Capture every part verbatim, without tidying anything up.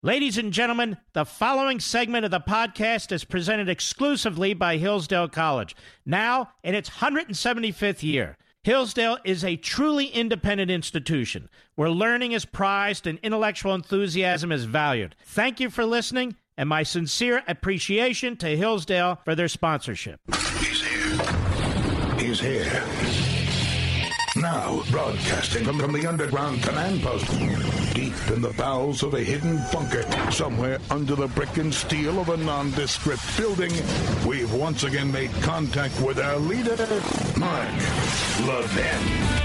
Ladies and gentlemen, the following segment of the podcast is presented exclusively by Hillsdale College, now in its one hundred seventy-fifth year. Hillsdale is a truly independent institution where learning is prized and intellectual enthusiasm is valued. Thank you for listening, and my sincere appreciation to Hillsdale for their sponsorship. He's here. He's here. Now, broadcasting from, from the underground command post, deep in the bowels of a hidden bunker, somewhere under the brick and steel of a nondescript building, we've once again made contact with our leader, Mark Levin.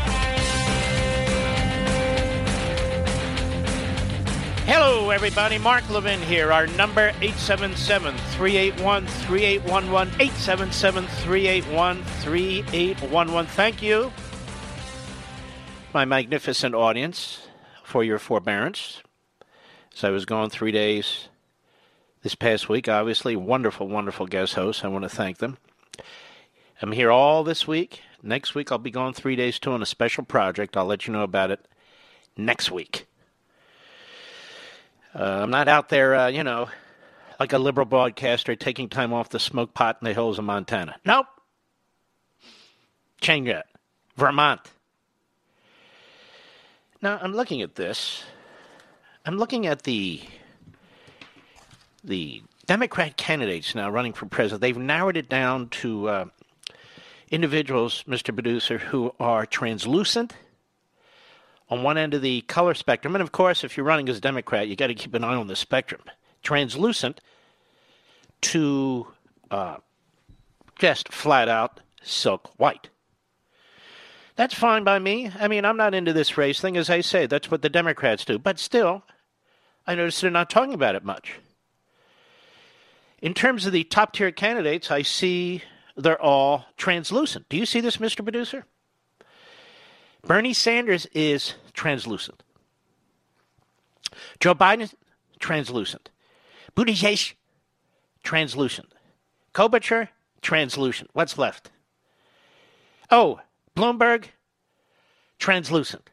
Hello, everybody. Mark Levin here. Our number, eight seven seven, three eight one, three eight one one, eight seven seven, three eight one, three eight one one. Thank you, my magnificent audience, for your forbearance. So I was gone three days this past week. Obviously, wonderful, wonderful guest hosts. I want to thank them. I'm here all this week. Next week, I'll be gone three days, too, on a special project. I'll let you know about it next week. Uh, I'm not out there, uh, you know, like a liberal broadcaster taking time off the smoke pot in the hills of Montana. Nope. Change that. Vermont. Now, I'm looking at this. I'm looking at the the Democrat candidates now running for president. They've narrowed it down to uh, individuals, Mister Producer, who are translucent on one end of the color spectrum. And, of course, if you're running as a Democrat, you got to keep an eye on the spectrum. Translucent to uh, just flat-out silk white. That's fine by me. I mean, I'm not into this race thing. As I say, that's what the Democrats do. But still, I notice they're not talking about it much. In terms of the top-tier candidates, I see they're all translucent. Do you see this, Mister Producer? Bernie Sanders is translucent. Joe Biden, translucent. Buttigieg, translucent. Klobuchar, translucent. What's left? Oh, Bloomberg, translucent.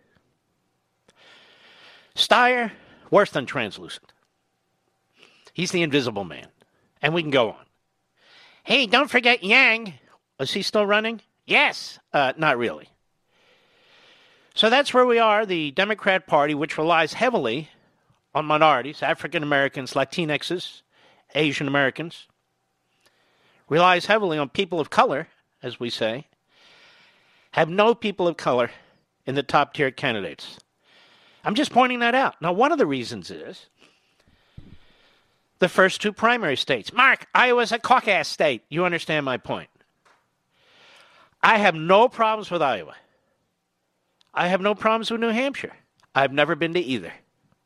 Steyer, worse than translucent. He's the invisible man. And we can go on. Hey, don't forget Yang. Is he still running? Yes. Uh, not really. So that's where we are, the Democrat Party, which relies heavily on minorities, African Americans, Latinxes, Asian Americans, relies heavily on people of color, as we say, have no people of color in the top-tier candidates. I'm just pointing that out. Now, one of the reasons is the first two primary states. Mark, Iowa's a caucus state. You understand my point. I have no problems with Iowa. I have no problems with New Hampshire. I've never been to either.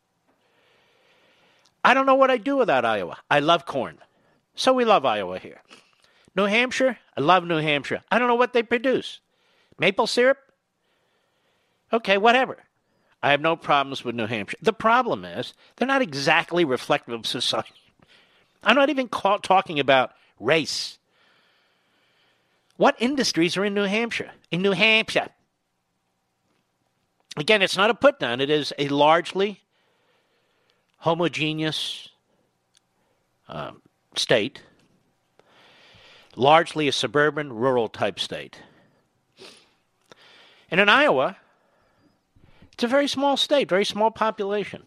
I don't know what I'd do without Iowa. I love corn. So we love Iowa here. New Hampshire, I love New Hampshire. I don't know what they produce. Maple syrup? Okay, whatever. I have no problems with New Hampshire. The problem is they're not exactly reflective of society. I'm not even call, talking about race. What industries are in New Hampshire? In New Hampshire. Again, it's not a put down. It is a largely homogeneous um, state, largely a suburban, rural type state. And in Iowa, it's a very small state, very small population.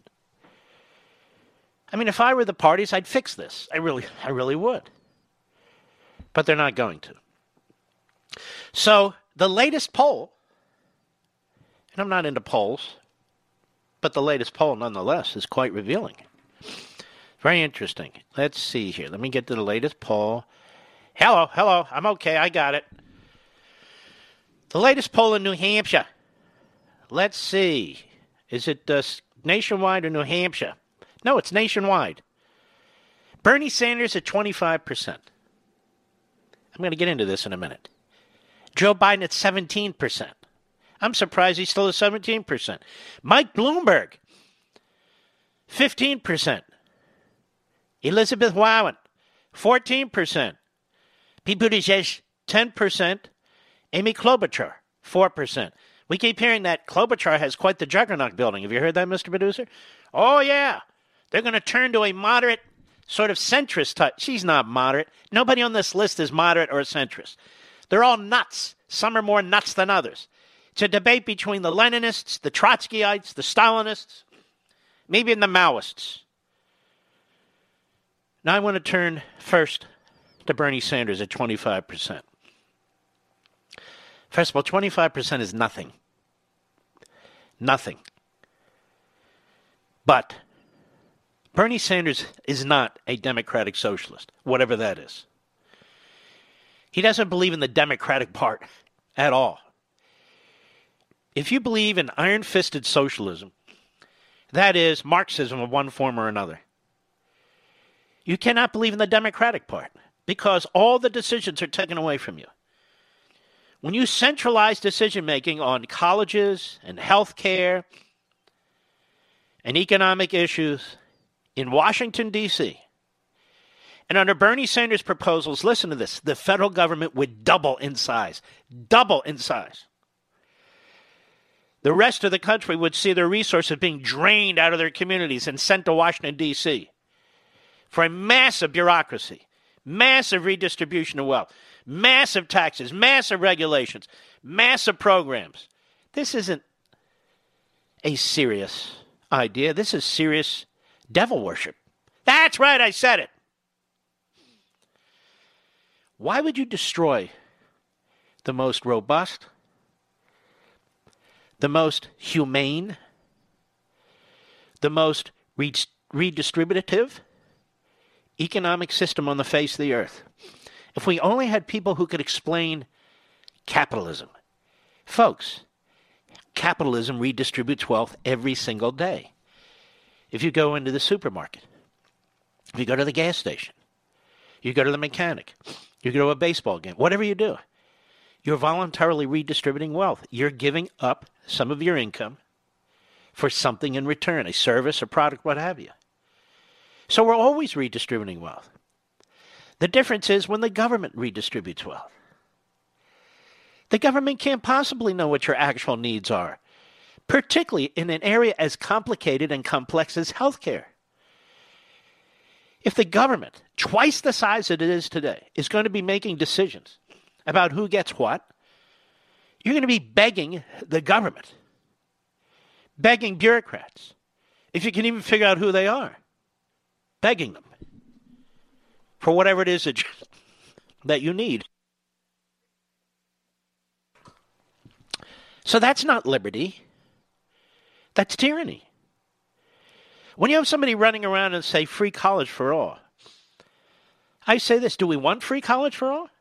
I mean, if I were the parties, I'd fix this. I really, I really would. But they're not going to. So the latest poll, and I'm not into polls, but the latest poll nonetheless is quite revealing. Very interesting. Let's see here. Let me get to the latest poll. Hello, hello. I'm okay. I got it. The latest poll in New Hampshire. Let's see. Is it uh, nationwide or New Hampshire? No, it's nationwide. Bernie Sanders at twenty-five percent. I'm going to get into this in a minute. Joe Biden at seventeen percent. I'm surprised he's still at seventeen percent. Mike Bloomberg, fifteen percent. Elizabeth Warren, fourteen percent. Pete Buttigieg, ten percent. Amy Klobuchar, four percent. We keep hearing that Klobuchar has quite the juggernaut building. Have you heard that, Mister Producer? Oh, yeah. They're going to turn to a moderate, sort of centrist type. She's not moderate. Nobody on this list is moderate or centrist. They're all nuts. Some are more nuts than others. It's a debate between the Leninists, the Trotskyites, the Stalinists, maybe even the Maoists. Now I want to turn first to Bernie Sanders at twenty-five percent. First of all, twenty-five percent is nothing. Nothing. But Bernie Sanders is not a democratic socialist, whatever that is. He doesn't believe in the democratic part at all. If you believe in iron-fisted socialism, that is Marxism of one form or another, you cannot believe in the democratic part because all the decisions are taken away from you. When you centralize decision-making on colleges and health care and economic issues in Washington, D C, and under Bernie Sanders' proposals, listen to this, the federal government would double in size. Double in size. The rest of the country would see their resources being drained out of their communities and sent to Washington, D C for a massive bureaucracy, massive redistribution of wealth, massive taxes, massive regulations, massive programs. This isn't a serious idea. This is serious devil worship. That's right, I said it. Why would you destroy the most robust, the most humane, the most redistributive economic system on the face of the earth? If we only had people who could explain capitalism. Folks, capitalism redistributes wealth every single day. If you go into the supermarket, if you go to the gas station, you go to the mechanic, you go to a baseball game, whatever you do, you're voluntarily redistributing wealth. You're giving up some of your income for something in return, a service, a product, what have you. So we're always redistributing wealth. The difference is when the government redistributes wealth. The government can't possibly know what your actual needs are, particularly in an area as complicated and complex as healthcare. If the government, twice the size it is today, is going to be making decisions about who gets what, you're going to be begging the government, begging bureaucrats, if you can even figure out who they are, begging them for whatever it is that you, that you need. So that's not liberty. That's tyranny. When you have somebody running around and say free college for all, I say this, do we want free college for all?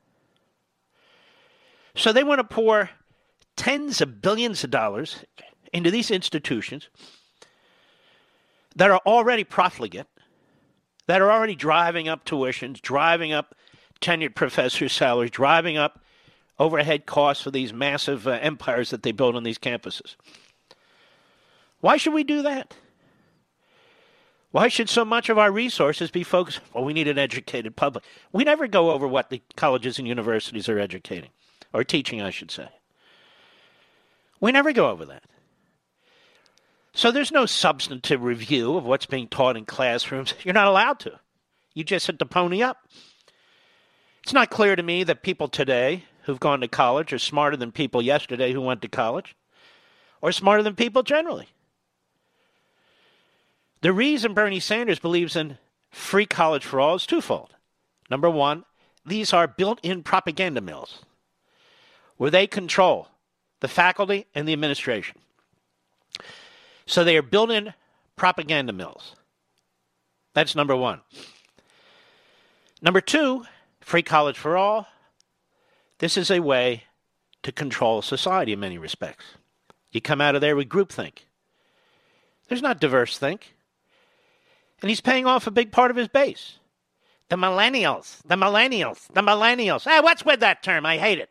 So they want to pour tens of billions of dollars into these institutions that are already profligate, that are already driving up tuitions, driving up tenured professors' salaries, driving up overhead costs for these massive uh, empires that they build on these campuses. Why should we do that? Why should so much of our resources be focused? Well, we need an educated public. We never go over what the colleges and universities are educating, or teaching, I should say. We never go over that. So there's no substantive review of what's being taught in classrooms. You're not allowed to. You just have to pony up. It's not clear to me that people today who've gone to college are smarter than people yesterday who went to college, or smarter than people generally. The reason Bernie Sanders believes in free college for all is twofold. Number one, these are built-in propaganda mills where they control the faculty and the administration. So they are built-in propaganda mills. That's number one. Number two, free college for all. This is a way to control society in many respects. You come out of there with groupthink. There's not diverse think. And he's paying off a big part of his base. The millennials, the millennials, the millennials. Hey, what's with that term? I hate it.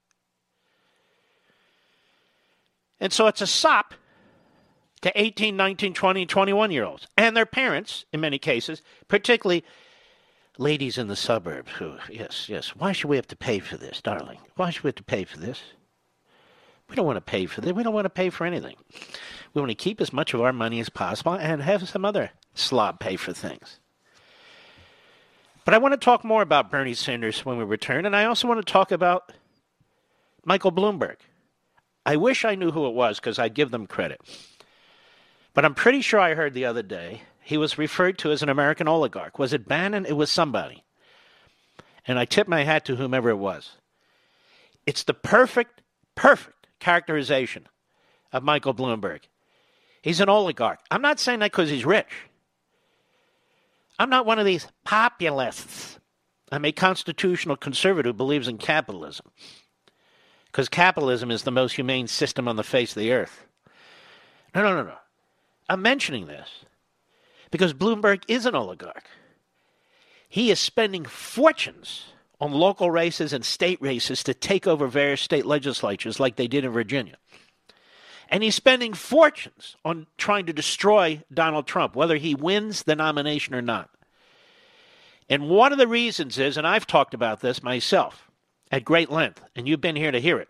And so it's a sop to eighteen, nineteen, twenty, twenty-one-year-olds and their parents, in many cases, particularly ladies in the suburbs who, yes, yes, why should we have to pay for this, darling? Why should we have to pay for this? We don't want to pay for this. We don't want to pay for anything. We want to keep as much of our money as possible and have some other slob pay for things. But I want to talk more about Bernie Sanders when we return, and I also want to talk about Michael Bloomberg. I wish I knew who it was because I'd give them credit. But I'm pretty sure I heard the other day he was referred to as an American oligarch. Was it Bannon? It was somebody. And I tip my hat to whomever it was. It's the perfect, perfect characterization of Michael Bloomberg. He's an oligarch. I'm not saying that because he's rich. I'm not one of these populists. I'm a constitutional conservative who believes in capitalism. Because capitalism is the most humane system on the face of the earth. No, no, no, no. I'm mentioning this because Bloomberg is an oligarch. He is spending fortunes on local races and state races to take over various state legislatures like they did in Virginia. And he's spending fortunes on trying to destroy Donald Trump, whether he wins the nomination or not. And one of the reasons is, and I've talked about this myself at great length, and you've been here to hear it,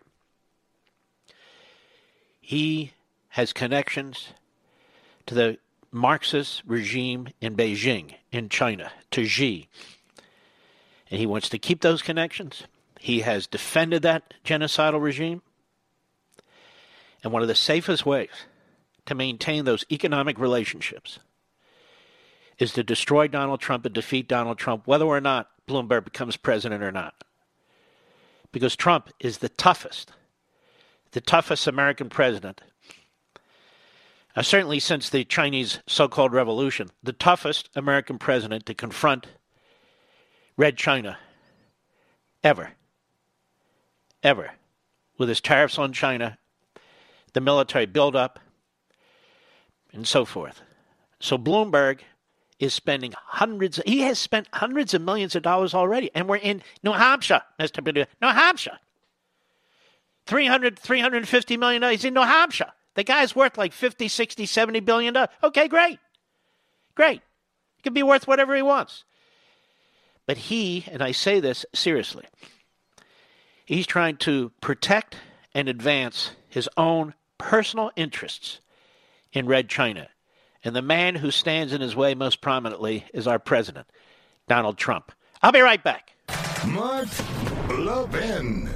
he has connections to the Marxist regime in Beijing, in China, to Xi. And he wants to keep those connections. He has defended that genocidal regime. And one of the safest ways to maintain those economic relationships is to destroy Donald Trump and defeat Donald Trump, whether or not Bloomberg becomes president or not. Because Trump is the toughest, the toughest American president, uh, certainly since the Chinese so-called revolution, the toughest American president to confront Red China ever, ever, with his tariffs on China, the military buildup, and so forth. So Bloomberg is spending hundreds, he has spent hundreds of millions of dollars already, and we're in New Hampshire, Mister Perdue, New Hampshire. three hundred, three hundred fifty million dollars, he's in New Hampshire. The guy's worth like fifty, sixty, seventy billion dollars. Okay, great. Great. He can be worth whatever he wants. But he, and I say this seriously, he's trying to protect and advance his own personal interests in Red China. And the man who stands in his way most prominently is our president, Donald Trump. I'll be right back. Mark Levin.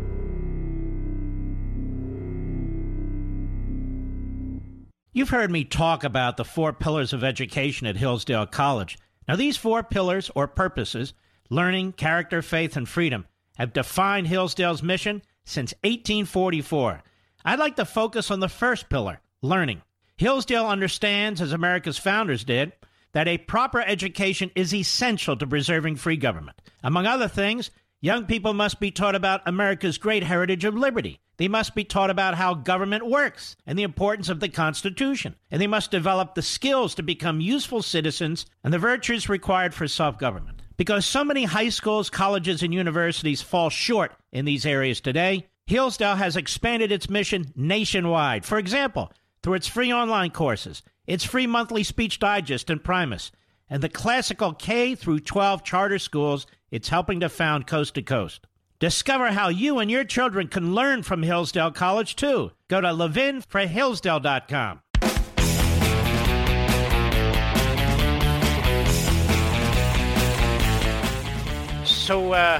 You've heard me talk about the four pillars of education at Hillsdale College. Now, these four pillars or purposes, learning, character, faith, and freedom, have defined Hillsdale's mission since eighteen forty-four. I'd like to focus on the first pillar, learning. Hillsdale understands, as America's founders did, that a proper education is essential to preserving free government. Among other things, young people must be taught about America's great heritage of liberty. They must be taught about how government works and the importance of the Constitution. And they must develop the skills to become useful citizens and the virtues required for self-government. Because so many high schools, colleges, and universities fall short in these areas today, Hillsdale has expanded its mission nationwide. For example, through its free online courses, its free monthly speech digest and Primus, and the classical K through twelve charter schools it's helping to found coast to coast. Discover how you and your children can learn from Hillsdale College, too. Go to levin for hillsdale dot com. So, uh,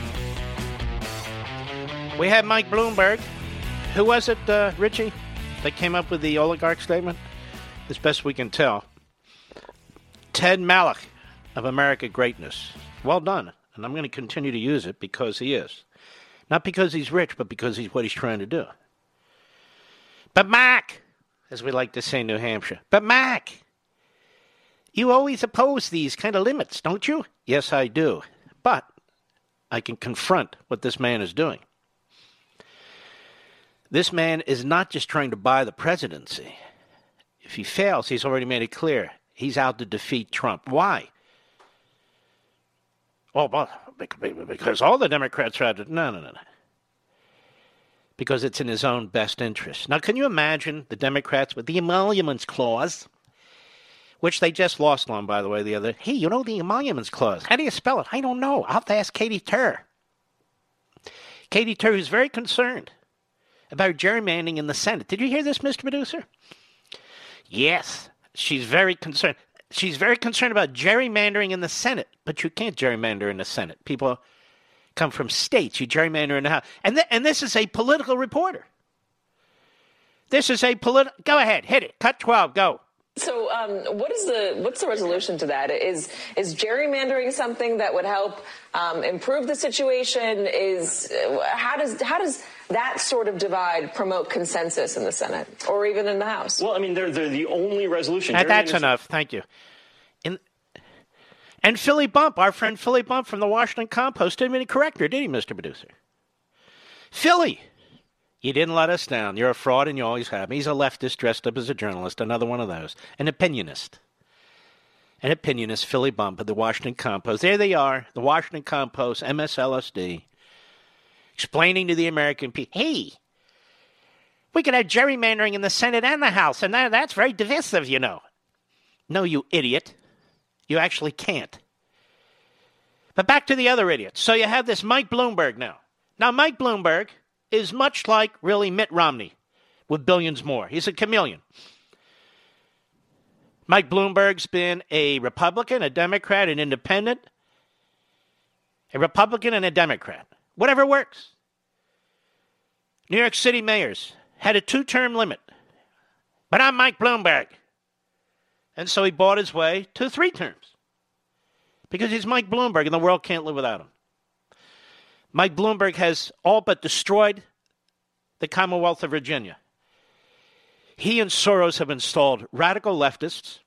we had Mike Bloomberg. Who was it, uh, Richie, that came up with the oligarch statement? As best we can tell. Ted Malloch of America Greatness. Well done. And I'm going to continue to use it because he is. Not because he's rich, but because he's what he's trying to do. But Mac, as we like to say in New Hampshire, but Mac, you always oppose these kind of limits, don't you? Yes, I do. But I can confront what this man is doing. This man is not just trying to buy the presidency. If he fails, he's already made it clear. He's out to defeat Trump. Why? Oh, well, because all the Democrats are out to... No, no, no, no. Because it's in his own best interest. Now, can you imagine the Democrats with the emoluments clause, which they just lost on, by the way, the other... Hey, you know the emoluments clause. How do you spell it? I don't know. I'll have to ask Katie Tur. Katie Tur is very concerned about gerrymandering in the Senate. Did you hear this, Mister Producer? Yes, she's very concerned. She's very concerned about gerrymandering in the Senate, but you can't gerrymander in the Senate. People come from states. You gerrymander in the House. And, th- and this is a political reporter. This is a political... Go ahead, hit it. Cut twelve, go. So um, what is the what's the resolution to that? Is is gerrymandering something that would help um, improve the situation? Is how does how does that sort of divide promote consensus in the Senate or even in the House? Well, I mean, they're they're the only resolution. Now, that's enough. Thank you. In, and Philly Bump, our friend Philly Bump from the Washington Compost, didn't even correct her, did he, Mister Producer? Philly. You didn't let us down. You're a fraud and you always have. He's a leftist dressed up as a journalist, another one of those. An opinionist. An opinionist, Philly Bump of the Washington Compost. There they are, the Washington Compost, M S L S D, explaining to the American people, hey, we could have gerrymandering in the Senate and the House, and that, that's very divisive, you know. No, you idiot. You actually can't. But back to the other idiots. So you have this Mike Bloomberg now. Now, Mike Bloomberg is much like, really, Mitt Romney with billions more. He's a chameleon. Mike Bloomberg's been a Republican, a Democrat, an independent, a Republican and a Democrat. Whatever works. New York City mayors had a two-term limit. But I'm Mike Bloomberg. And so he bought his way to three terms. Because he's Mike Bloomberg and the world can't live without him. Mike Bloomberg has all but destroyed the Commonwealth of Virginia. He and Soros have installed radical leftists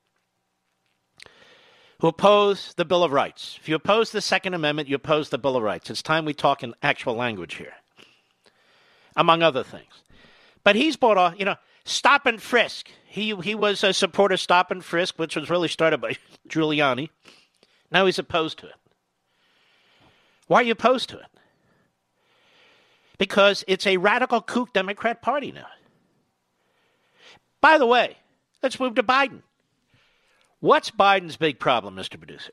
who oppose the Bill of Rights. If you oppose the Second Amendment, you oppose the Bill of Rights. It's time we talk in actual language here, among other things. But he's bought off, you know, stop and frisk. He, he was a supporter of stop and frisk, which was really started by Giuliani. Now he's opposed to it. Why are you opposed to it? Because it's a radical kook Democrat party now. By the way, let's move to Biden. What's Biden's big problem, Mister Producer?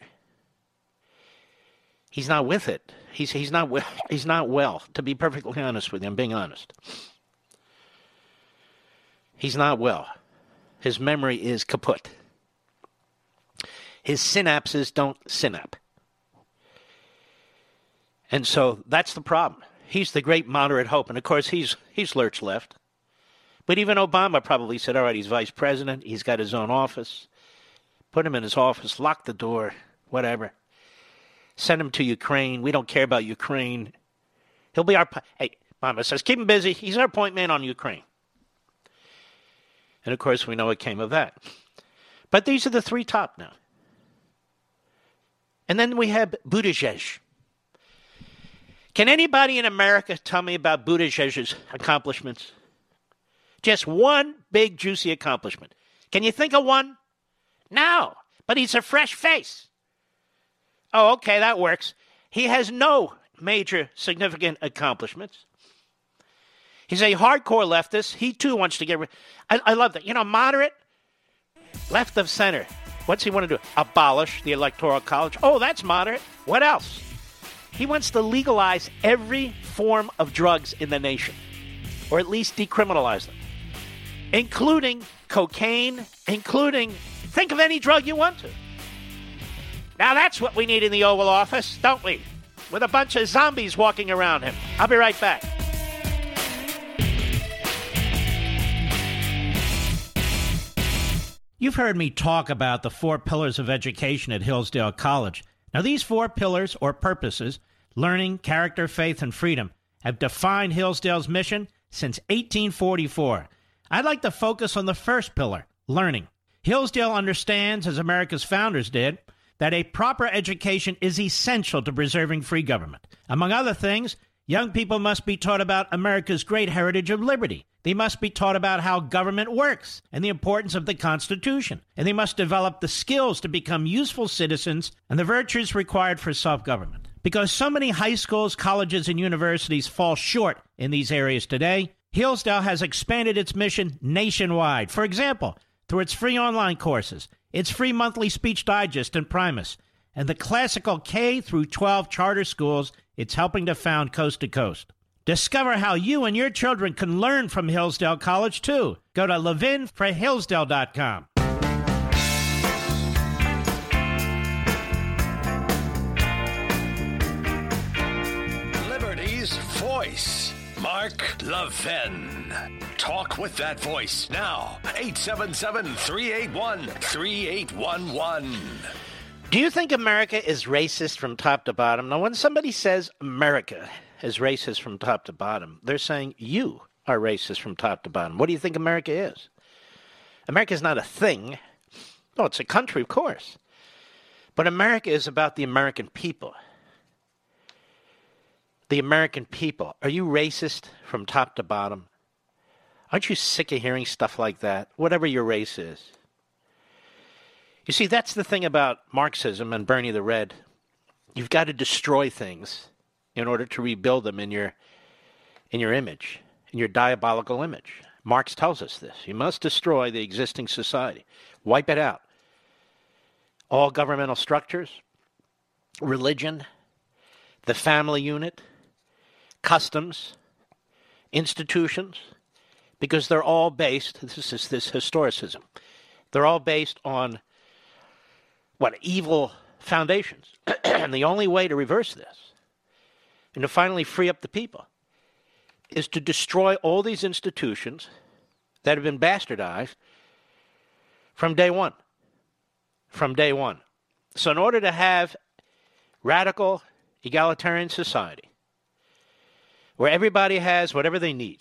He's not with it. He's he's not well. He's not well. To be perfectly honest with you, I'm being honest. He's not well. His memory is kaput. His synapses don't synap. And so that's the problem. He's the great moderate hope. And, of course, he's he's lurched left. But even Obama probably said, all right, he's vice president. He's got his own office. Put him in his office. Lock the door. Whatever. Send him to Ukraine. We don't care about Ukraine. He'll be our... Hey, Obama says, keep him busy. He's our point man on Ukraine. And, of course, we know what came of that. But these are the three top now. And then we have Buttigieg. Can anybody in America tell me about Buttigieg's accomplishments? Just one big, juicy accomplishment. Can you think of one? No, but he's a fresh face. Oh, okay, that works. He has no major significant accomplishments. He's a hardcore leftist. He, too, wants to get rid... I, I love that. You know, moderate, left of center. What's he want to do? Abolish the Electoral College? Oh, that's moderate. What else? He wants to legalize every form of drugs in the nation, or at least decriminalize them, including cocaine, including, think of any drug you want to. Now that's what we need in the Oval Office, don't we? With a bunch of zombies walking around him. I'll be right back. You've heard me talk about the four pillars of education at Hillsdale College. Now, these four pillars or purposes, learning, character, faith, and freedom, have defined Hillsdale's mission since eighteen forty-four. I'd like to focus on the first pillar, learning. Hillsdale understands, as America's founders did, that a proper education is essential to preserving free government. Among other things, young people must be taught about America's great heritage of liberty. They must be taught about how government works and the importance of the Constitution. And they must develop the skills to become useful citizens and the virtues required for self-government. Because so many high schools, colleges, and universities fall short in these areas today, Hillsdale has expanded its mission nationwide. For example, through its free online courses, its free monthly speech digest and Primus, and the classical K through twelve charter schools it's helping to found coast to coast. Discover how you and your children can learn from Hillsdale College, too. Go to levin for hillsdale dot com. Liberty's voice, Mark Levin. Talk with that voice now. eight seven seven, three eight one, three eight one one. Do you think America is racist from top to bottom? Now, when somebody says America is racist from top to bottom, they're saying you are racist from top to bottom. What do you think America is? America is not a thing. Oh, it's a country, of course. But America is about the American people. The American people. Are you racist from top to bottom? Aren't you sick of hearing stuff like that? Whatever your race is. You see, that's the thing about Marxism and Bernie the Red. You've got to destroy things in order to rebuild them in your in your image, in your diabolical image. Marx tells us this. You must destroy the existing society. Wipe it out. All governmental structures, religion, the family unit, customs, institutions, because they're all based, this is this historicism, they're all based on, what, evil foundations. And the only way to reverse this and to finally free up the people is to destroy all these institutions that have been bastardized from day one. From day one. So in order to have radical, egalitarian society, where everybody has whatever they need,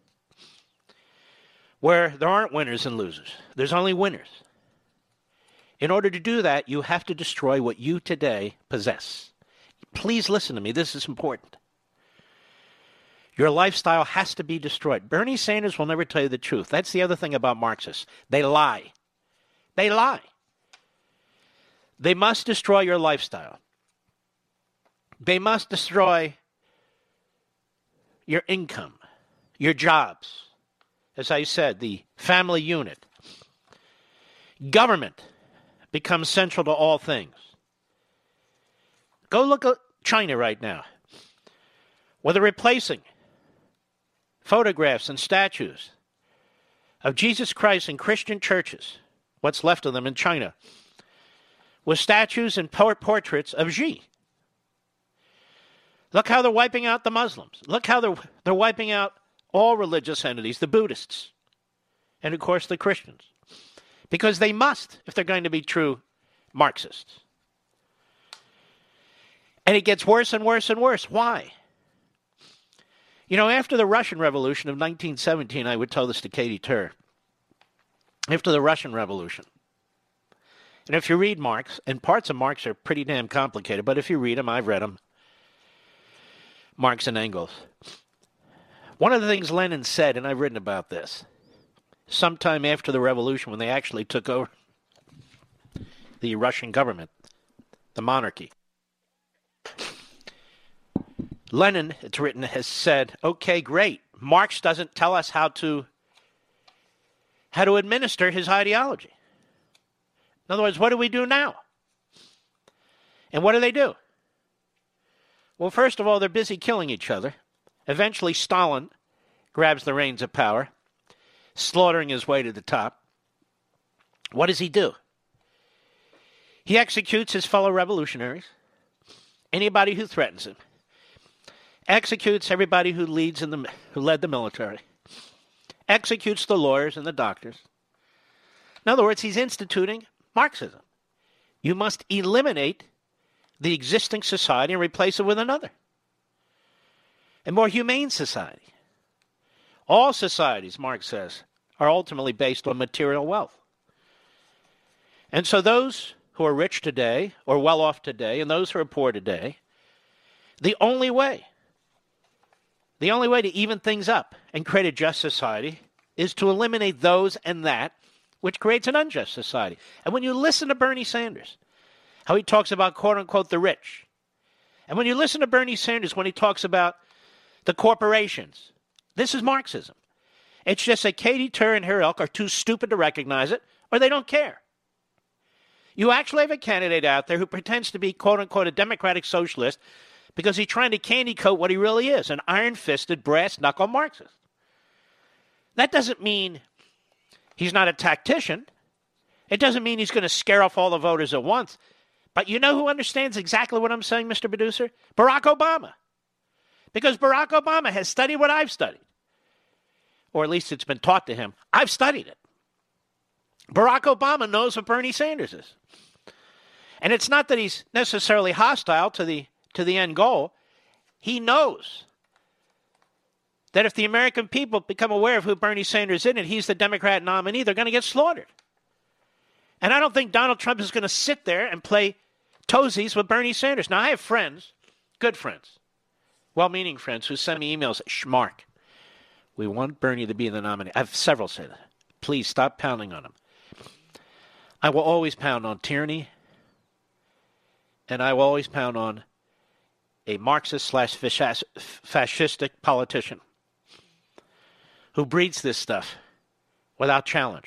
where there aren't winners and losers, there's only winners. In order to do that, you have to destroy what you today possess. Please listen to me. This is important. Your lifestyle has to be destroyed. Bernie Sanders will never tell you the truth. That's the other thing about Marxists. They lie. They lie. They must destroy your lifestyle. They must destroy your income, your jobs. As I said, the family unit. Government becomes central to all things. Go look at China right now, where they're replacing photographs and statues of Jesus Christ in Christian churches, what's left of them in China, with statues and portraits of Xi. Look how they're wiping out the Muslims. Look how they're, they're wiping out all religious entities, the Buddhists, and of course the Christians. Because they must, if they're going to be true Marxists. And it gets worse and worse and worse. Why? You know, after the Russian Revolution of nineteen seventeen, I would tell this to Katie Tur. After the Russian Revolution, and if you read Marx, and parts of Marx are pretty damn complicated, but if you read them, I've read them, Marx and Engels. One of the things Lenin said, and I've written about this, sometime after the revolution when they actually took over the Russian government, the monarchy, Lenin, it's written, has said, okay, great. Marx doesn't tell us how to how to administer his ideology. In other words, what do we do now? And what do they do? Well, first of all, they're busy killing each other. Eventually, Stalin grabs the reins of power, slaughtering his way to the top. What does he do? He executes his fellow revolutionaries, anybody who threatens him, executes everybody who leads in the who led the military, executes the lawyers and the doctors. In other words, he's instituting Marxism. You must eliminate the existing society and replace it with another, a more humane society. All societies, Marx says, are ultimately based on material wealth. And so those who are rich today, or well off today, and those who are poor today, the only way, the only way to even things up and create a just society is to eliminate those and that, which creates an unjust society. And when you listen to Bernie Sanders, how he talks about, quote-unquote, the rich, and when you listen to Bernie Sanders when he talks about the corporations, this is Marxism. It's just that Katie Tur and her ilk are too stupid to recognize it, or they don't care. You actually have a candidate out there who pretends to be, quote-unquote, a democratic socialist, because he's trying to candy coat what he really is, an iron-fisted, brass-knuckle Marxist. That doesn't mean he's not a tactician. It doesn't mean he's going to scare off all the voters at once. But you know who understands exactly what I'm saying, Mister Producer? Barack Obama. Because Barack Obama has studied what I've studied. Or at least it's been taught to him. I've studied it. Barack Obama knows what Bernie Sanders is. And it's not that he's necessarily hostile to the to the end goal. He knows that if the American people become aware of who Bernie Sanders is and he's the Democrat nominee, they're going to get slaughtered. And I don't think Donald Trump is going to sit there and play toesies with Bernie Sanders. Now, I have friends, good friends, well-meaning friends who send me emails, Schmark, we want Bernie to be the nominee. I have several say that. Please stop pounding on him. I will always pound on tyranny, and I will always pound on a Marxist slash fascistic politician who breeds this stuff without challenge.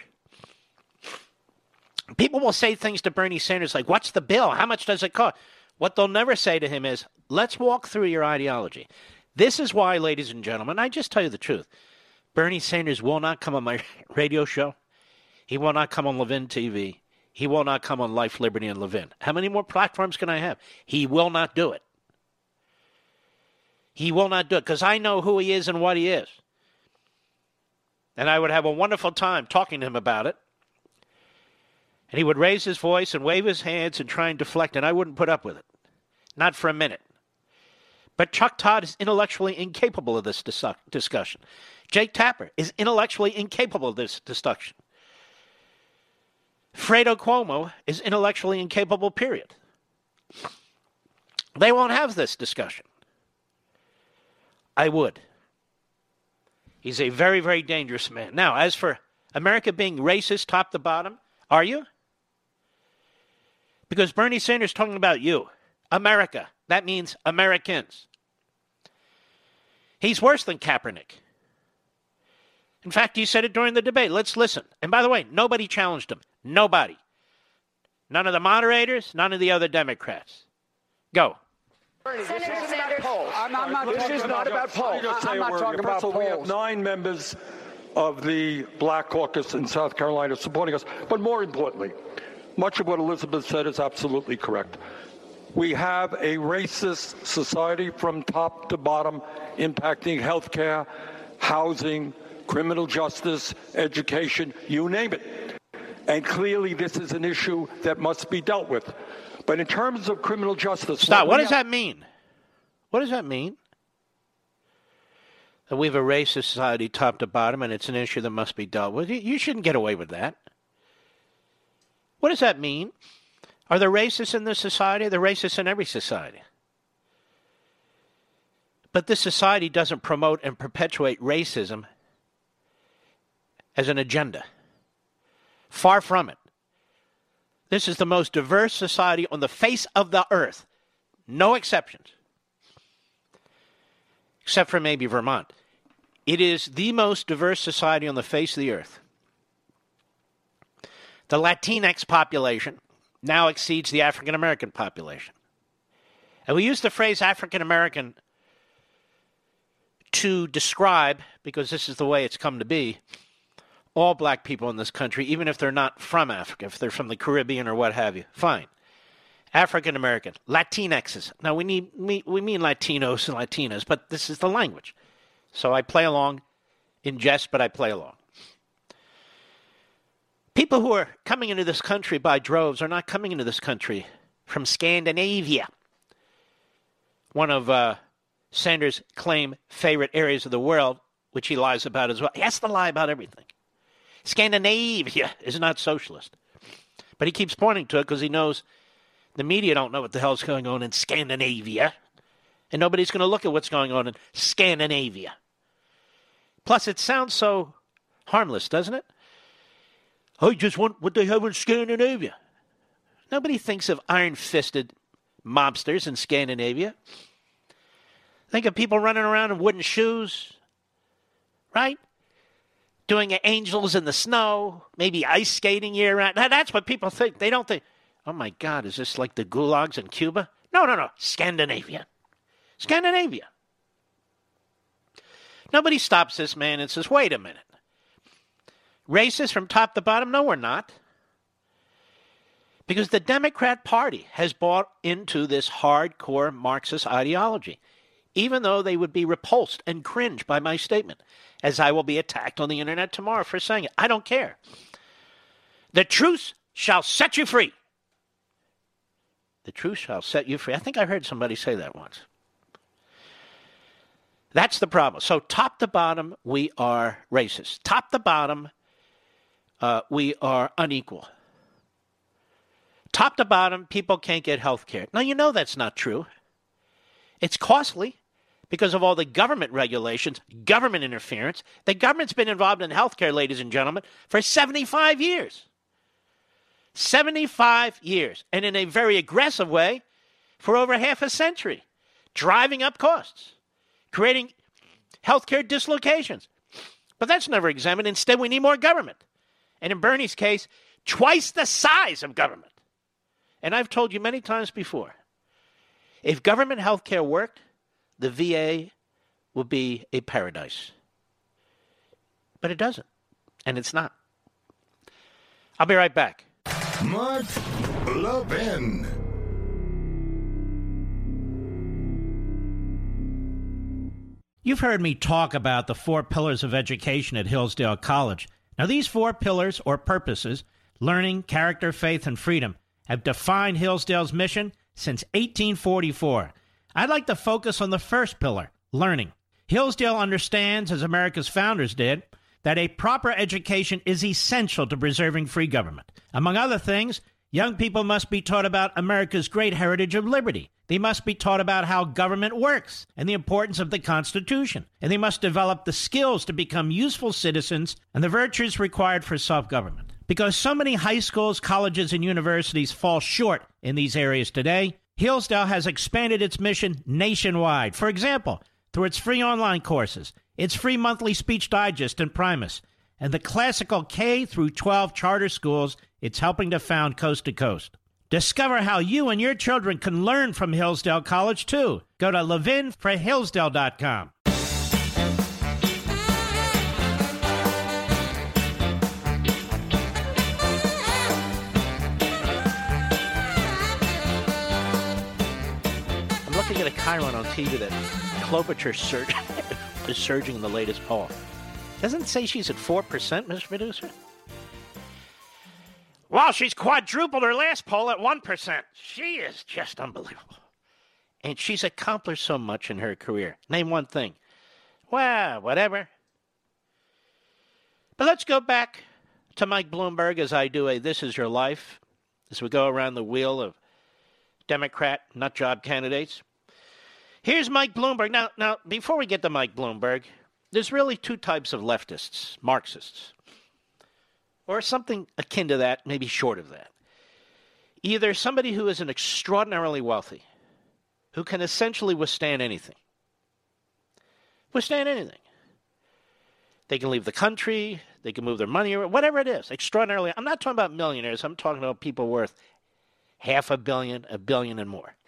People will say things to Bernie Sanders like, what's the bill? How much does it cost? What they'll never say to him is, let's walk through your ideology. This is why, ladies and gentlemen, I just tell you the truth. Bernie Sanders will not come on my radio show. He will not come on Levin T V. He will not come on Life, Liberty, and Levin. How many more platforms can I have? He will not do it. He will not do it because I know who he is and what he is. And I would have a wonderful time talking to him about it. And he would raise his voice and wave his hands and try and deflect, and I wouldn't put up with it. Not for a minute. But Chuck Todd is intellectually incapable of this dis- discussion. Jake Tapper is intellectually incapable of this discussion. Fredo Cuomo is intellectually incapable, period. They won't have this discussion. I would. He's a very, very dangerous man. Now, as for America being racist top to bottom, are you? Because Bernie Sanders is talking about you, America. That means Americans. He's worse than Kaepernick. In fact, he said it during the debate. Let's listen. And by the way, nobody challenged him. Nobody. None of the moderators, none of the other Democrats. Go. Bernie, this isn't about polls. I'm, I'm not this is not about polls. I'm not talking about polls. We have nine members of the Black Caucus in South Carolina supporting us. But more importantly, much of what Elizabeth said is absolutely correct. We have a racist society from top to bottom, impacting health care, housing, criminal justice, education, you name it. And clearly this is an issue that must be dealt with. But in terms of criminal justice... Stop. What, what does have, that mean? What does that mean? That we have a racist society top to bottom and it's an issue that must be dealt with? You, you shouldn't get away with that. What does that mean? Are there racists in this society? There are racists in every society. But this society doesn't promote and perpetuate racism as an agenda. Far from it. This is the most diverse society on the face of the earth. No exceptions. Except for maybe Vermont. It is the most diverse society on the face of the earth. The Latinx population now exceeds the African American population. And we use the phrase African American to describe, because this is the way it's come to be, all black people in this country, even if they're not from Africa, if they're from the Caribbean or what have you. Fine. African American, Latinxes. Now, we need we, we mean Latinos and Latinas, but this is the language. So I play along in jest, but I play along. People who are coming into this country by droves are not coming into this country from Scandinavia. One of uh, Sanders' claimed favorite areas of the world, which he lies about as well. He has to lie about everything. Scandinavia is not socialist. But he keeps pointing to it because he knows the media don't know what the hell's going on in Scandinavia. And nobody's going to look at what's going on in Scandinavia. Plus, it sounds so harmless, doesn't it? I just want what they have in Scandinavia. Nobody thinks of iron-fisted mobsters in Scandinavia. Think of people running around in wooden shoes, right? Doing angels in the snow, maybe ice skating year-round. Now, that's what people think. They don't think, oh, my God, is this like the gulags in Cuba? No, no, no, Scandinavia. Scandinavia. Nobody stops this man and says, wait a minute. Racist from top to bottom? No, we're not. Because the Democrat Party has bought into this hardcore Marxist ideology, even though they would be repulsed and cringe by my statement, as I will be attacked on the internet tomorrow for saying it. I don't care. The truth shall set you free. The truth shall set you free. I think I heard somebody say that once. That's the problem. So top to bottom, we are racist. Top to bottom, uh, we are unequal. Top to bottom, people can't get health care. Now, you know that's not true. It's costly because of all the government regulations, government interference. The government's been involved in health care, ladies and gentlemen, for seventy-five years. seventy-five years. And in a very aggressive way for over half a century. Driving up costs. Creating healthcare dislocations. But that's never examined. Instead, we need more government. And in Bernie's case, twice the size of government. And I've told you many times before, if government healthcare worked, the V A would be a paradise. But it doesn't. And it's not. I'll be right back. Mark Levin. You've heard me talk about the four pillars of education at Hillsdale College. Now, these four pillars or purposes, learning, character, faith, and freedom, have defined Hillsdale's mission since eighteen forty-four. I'd like to focus on the first pillar, learning. Hillsdale understands, as America's founders did, that a proper education is essential to preserving free government. Among other things, young people must be taught about America's great heritage of liberty. They must be taught about how government works and the importance of the Constitution. And they must develop the skills to become useful citizens and the virtues required for self-government. Because so many high schools, colleges, and universities fall short in these areas today, Hillsdale has expanded its mission nationwide. For example, through its free online courses, its free monthly speech digest and Primus, and the classical K through twelve charter schools it's helping to found coast to coast. Discover how you and your children can learn from Hillsdale College, too. Go to levin for hillsdale dot com. I'm looking at a Chiron on T V that Klobuchar surge, is surging in the latest poll. Doesn't it say she's at four percent, Mister Producer? Well, she's quadrupled her last poll at one percent. She is just unbelievable. And she's accomplished so much in her career. Name one thing. Well, whatever. But let's go back to Mike Bloomberg as I do a This Is Your Life, as we go around the wheel of Democrat nutjob candidates. Here's Mike Bloomberg. Now, now, before we get to Mike Bloomberg, there's really two types of leftists, Marxists. Or something akin to that, maybe short of that. Either somebody who is an extraordinarily wealthy, who can essentially withstand anything. Withstand anything. They can leave the country, they can move their money, or whatever it is. Extraordinarily. I'm not talking about millionaires. I'm talking about people worth half a billion, a billion and more.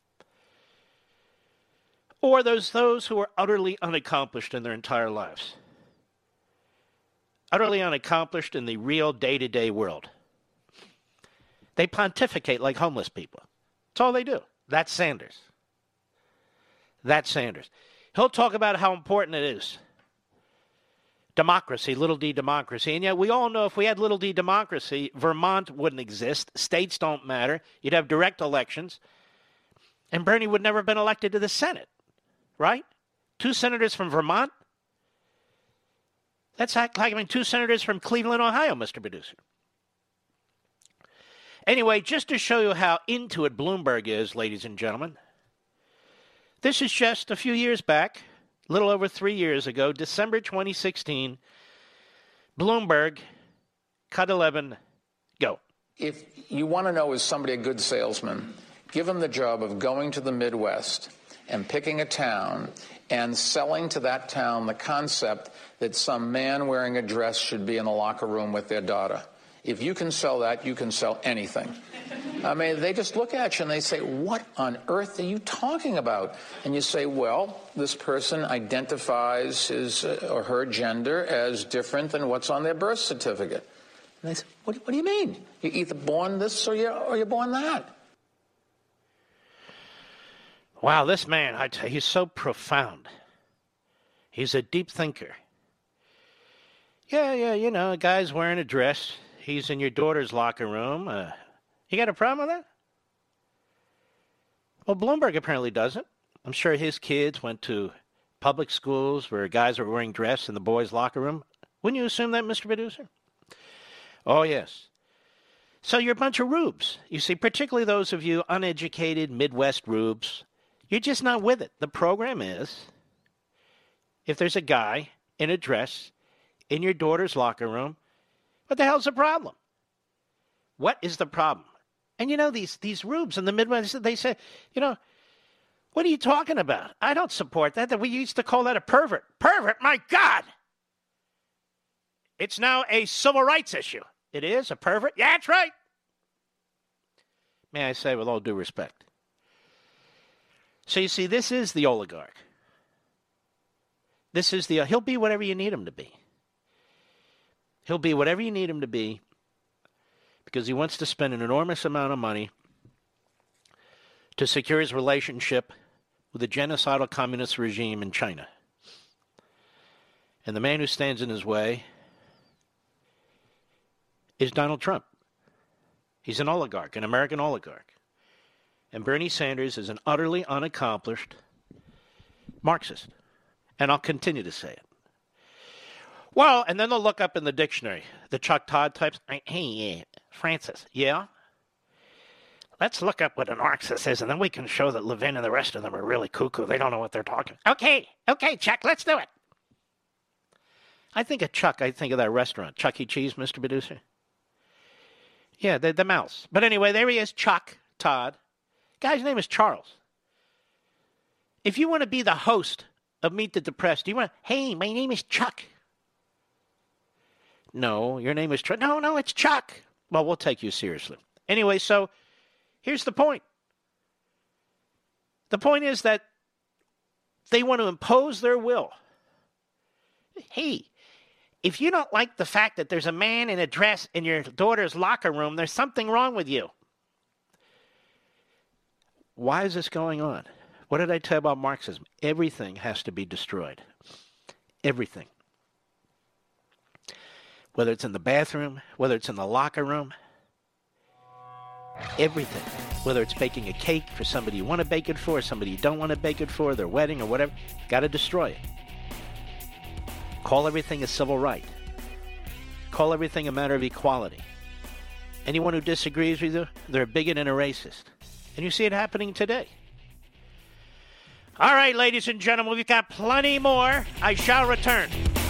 Or there's those who are utterly unaccomplished in their entire lives. Utterly unaccomplished in the real day-to-day world. They pontificate like homeless people. That's all they do. That's Sanders. That's Sanders. He'll talk about how important it is. Democracy, little d democracy. And yet we all know if we had little d democracy, Vermont wouldn't exist. States don't matter. You'd have direct elections. And Bernie would never have been elected to the Senate. Right? Two senators from Vermont? That's like having two senators from Cleveland, Ohio, Mister Producer. Anyway, just to show you how into it Bloomberg is, ladies and gentlemen, this is just a few years back, a little over three years ago, December twenty sixteen, Bloomberg, cut eleven, go. If you want to know, is somebody a good salesman, give him the job of going to the Midwest and picking a town and selling to that town the concept that some man wearing a dress should be in the locker room with their daughter. If you can sell that, you can sell anything. I mean, they just look at you and they say, what on earth are you talking about? And you say, well, this person identifies his or her gender as different than what's on their birth certificate. And they say, what, what do you mean? You're either born this or you're, or you're born that. Wow, this man, I tell you, he's so profound. He's a deep thinker. Yeah, yeah, you know, a guy's wearing a dress. He's in your daughter's locker room. Uh, you got a problem with that? Well, Bloomberg apparently doesn't. I'm sure his kids went to public schools where guys were wearing dress in the boys' locker room. Wouldn't you assume that, Mister Producer? Oh, yes. So you're a bunch of rubes. You see, particularly those of you uneducated Midwest rubes, you're just not with it. The program is, if there's a guy in a dress in your daughter's locker room, what the hell's the problem? What is the problem? And you know, these these rubes in the Midwest, they say, you know, what are you talking about? I don't support that. That we used to call that a pervert. Pervert, my God! It's now a civil rights issue. It is a pervert? Yeah, that's right. May I say, with all due respect. So you see, this is the oligarch. This is the, uh, he'll be whatever you need him to be. He'll be whatever you need him to be because he wants to spend an enormous amount of money to secure his relationship with the genocidal communist regime in China. And the man who stands in his way is Donald Trump. He's an oligarch, an American oligarch. And Bernie Sanders is an utterly unaccomplished Marxist. And I'll continue to say it. Well, and then they'll look up in the dictionary, the Chuck Todd types. Hey, Francis, yeah? Let's look up what an Marxist is, and then we can show that Levin and the rest of them are really cuckoo. They don't know what they're talking about. Okay, okay, Chuck, let's do it. I think of Chuck, I think of that restaurant, Chuck E. Cheese, Mister Producer. Yeah, the, the mouse. But anyway, there he is, Chuck Todd. Guy's name is Charles. If you want to be the host of Meet the Depressed, you want to, hey, my name is Chuck. No, your name is Chuck. No, no, it's Chuck. Well, we'll take you seriously. Anyway, so here's the point. The point is that they want to impose their will. Hey, if you don't like the fact that there's a man in a dress in your daughter's locker room, there's something wrong with you. Why is this going on? What did I tell you about Marxism? Everything has to be destroyed. Everything. Whether it's in the bathroom, whether it's in the locker room, everything. Whether it's baking a cake for somebody you want to bake it for, somebody you don't want to bake it for, their wedding or whatever, got to destroy it. Call everything a civil right. Call everything a matter of equality. Anyone who disagrees with you, they're a bigot and a racist. And you see it happening today. All right, ladies and gentlemen, we've got plenty more. I shall return.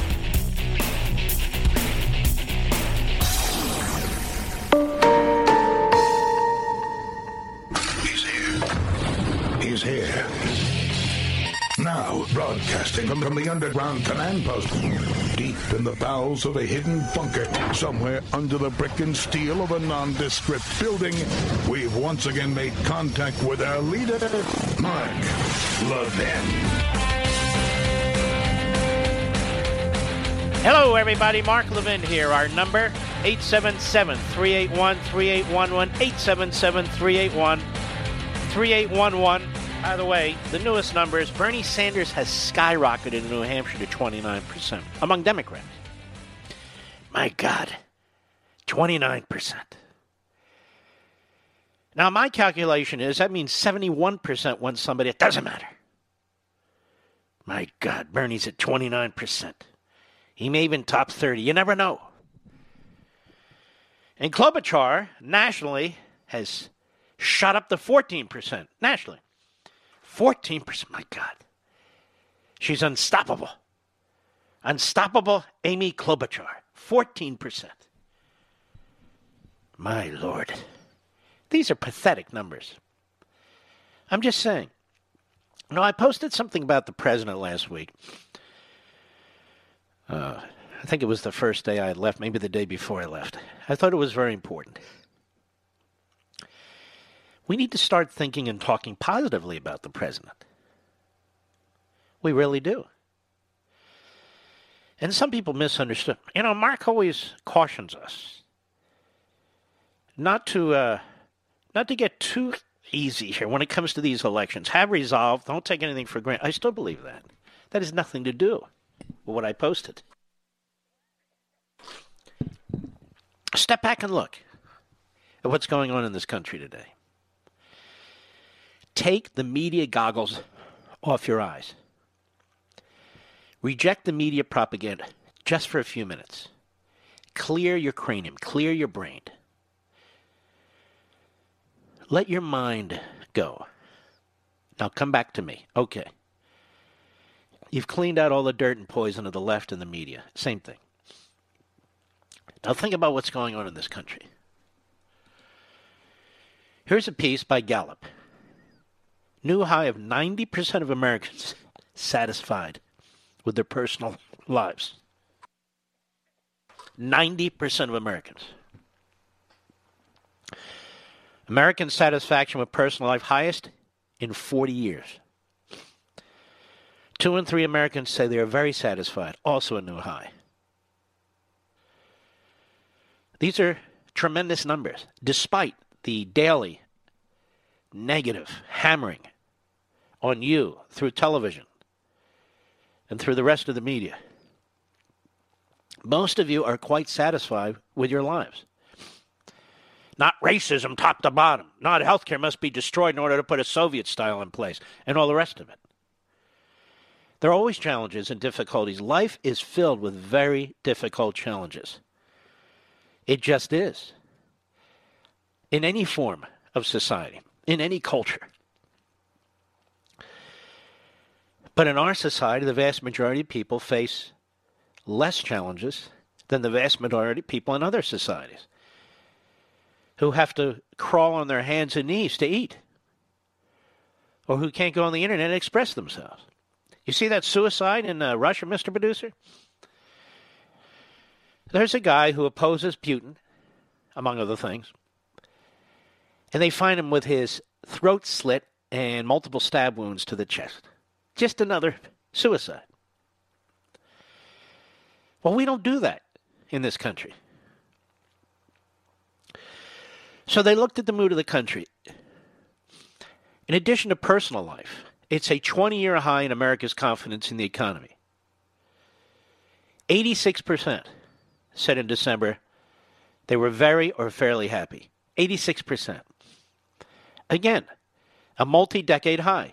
He's here. He's here. Now, broadcasting from, from the underground command post, deep in the bowels of a hidden bunker, somewhere under the brick and steel of a nondescript building, we've once again made contact with our leader, Mark Levin. Hello, everybody. Mark Levin here. Our number, eight seven seven, three eight one, three eight one one, eight seven seven, three eight one, three eight one one. By the way, the newest numbers, Bernie Sanders has skyrocketed in New Hampshire to twenty-nine percent among Democrats. My God, twenty-nine percent. Now, my calculation is that means seventy-one percent won somebody. It doesn't matter. My God, Bernie's at twenty-nine percent. He may even top thirty. You never know. And Klobuchar, nationally, has shot up to fourteen percent nationally. fourteen percent, my God. She's unstoppable. Unstoppable Amy Klobuchar. fourteen percent. My Lord. These are pathetic numbers. I'm just saying. You know, I posted something about the president last week. Uh, I think it was the first day I left, maybe the day before I left. I thought it was very important. We need to start thinking and talking positively about the president. We really do. And some people misunderstood. You know, Mark always cautions us not to uh, not to get too easy here when it comes to these elections. Have resolve. Don't take anything for granted. I still believe that. That has nothing to do with what I posted. Step back and look at what's going on in this country today. Take the media goggles off your eyes. Reject the media propaganda just for a few minutes. Clear your cranium. Clear your brain. Let your mind go. Now come back to me. Okay. You've cleaned out all the dirt and poison of the left and the media. Same thing. Now think about what's going on in this country. Here's a piece by Gallup. New high of ninety percent of Americans satisfied with their personal lives. ninety percent of Americans. American satisfaction with personal life highest in forty years. Two in three Americans say they are very satisfied, also a new high. These are tremendous numbers, despite the daily negative hammering on you through television and through the rest of the media. Most of you are quite satisfied with your lives. Not racism top to bottom. Not healthcare must be destroyed in order to put a Soviet style in place, and all the rest of it. There are always challenges and difficulties. Life is filled with very difficult challenges. It just is. In any form of society, in any culture. But in our society, the vast majority of people face less challenges than the vast majority of people in other societies who have to crawl on their hands and knees to eat, or who can't go on the internet and express themselves. You see that suicide in uh, Russia, Mister Producer? There's a guy who opposes Putin, among other things, and they find him with his throat slit and multiple stab wounds to the chest. Just another suicide. Well, we don't do that in this country. So they looked at the mood of the country. In addition to personal life, it's a twenty-year high in America's confidence in the economy. eighty-six percent said in December they were very or fairly happy. eighty-six percent. Again, a multi-decade high.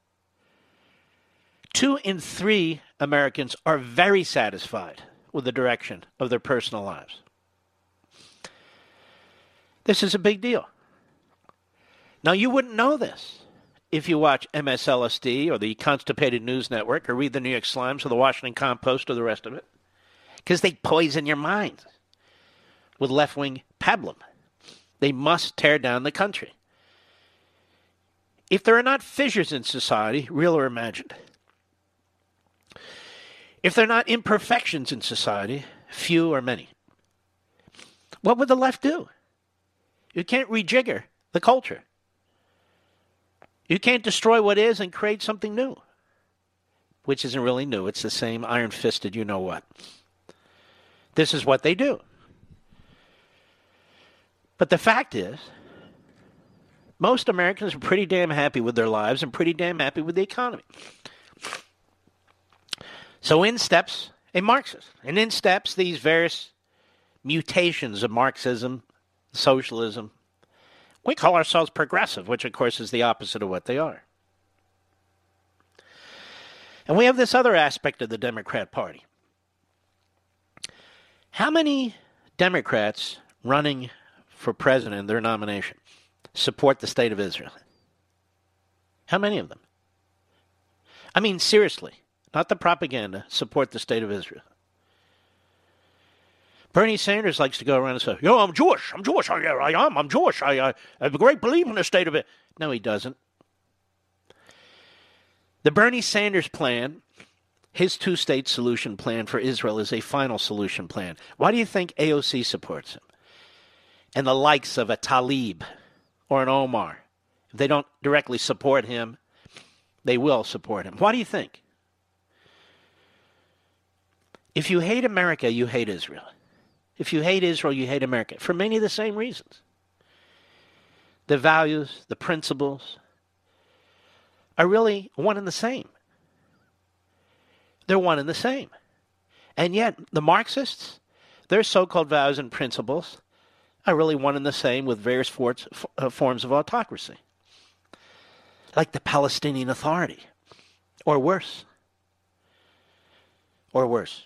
Two in three Americans are very satisfied with the direction of their personal lives. This is a big deal. Now, you wouldn't know this if you watch M S L S D or the Constipated News Network or read the New York Slimes or the Washington Compost or the rest of it, because they poison your mind with left-wing pablum. They must tear down the country. If there are not fissures in society, real or imagined, if there are not imperfections in society, few or many, what would the left do? You can't rejigger the culture. You can't destroy what is and create something new, which isn't really new. It's the same iron-fisted you-know-what. This is what they do. But the fact is, most Americans are pretty damn happy with their lives and pretty damn happy with the economy. So in steps a Marxist, and in steps these various mutations of Marxism, socialism. We call ourselves progressive, which of course is the opposite of what they are. And we have this other aspect of the Democrat Party. How many Democrats running for president in their nomination support the state of Israel? How many of them? I mean, seriously, not the propaganda, support the state of Israel. Bernie Sanders likes to go around and say, yo, I'm Jewish, I'm Jewish, I, I am, I'm Jewish, I, I, I have a great belief in the state of it. No, he doesn't. The Bernie Sanders plan his two-state solution plan for Israel is a final solution plan. Why do you think A O C supports him? And the likes of a Talib or an Omar, if they don't directly support him, they will support him. Why do you think? If you hate America, you hate Israel. If you hate Israel, you hate America, for many of the same reasons. The values, the principles are really one and the same. They're one and the same. And yet, the Marxists, their so-called values and principles are really one and the same with various forts, uh, forms of autocracy. Like the Palestinian Authority. Or worse. Or worse.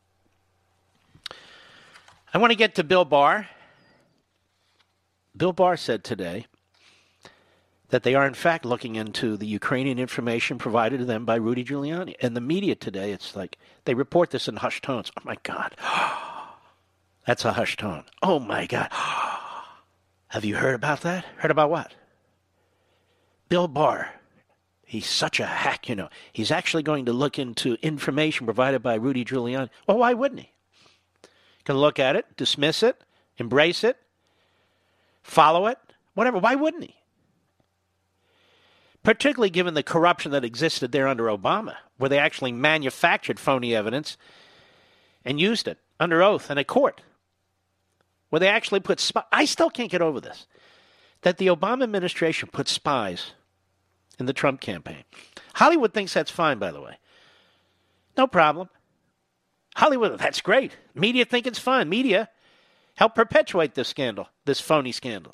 I want to get to Bill Barr. Bill Barr said today that they are in fact looking into the Ukrainian information provided to them by Rudy Giuliani. And the media today, it's like, they report this in hushed tones. Oh my God. That's a hushed tone. Oh my God. Have you heard about that? Heard about what? Bill Barr. He's such a hack, you know. He's actually going to look into information provided by Rudy Giuliani. Well, why wouldn't he? Can look at it, dismiss it, embrace it, follow it, whatever. Why wouldn't he? Particularly given the corruption that existed there under Obama, where they actually manufactured phony evidence and used it under oath in a court, where they actually put spies. I still can't get over this, that the Obama administration put spies in the Trump campaign. Hollywood thinks that's fine, by the way. No problem. Hollywood, that's great. Media think it's fine. Media help perpetuate this scandal, this phony scandal.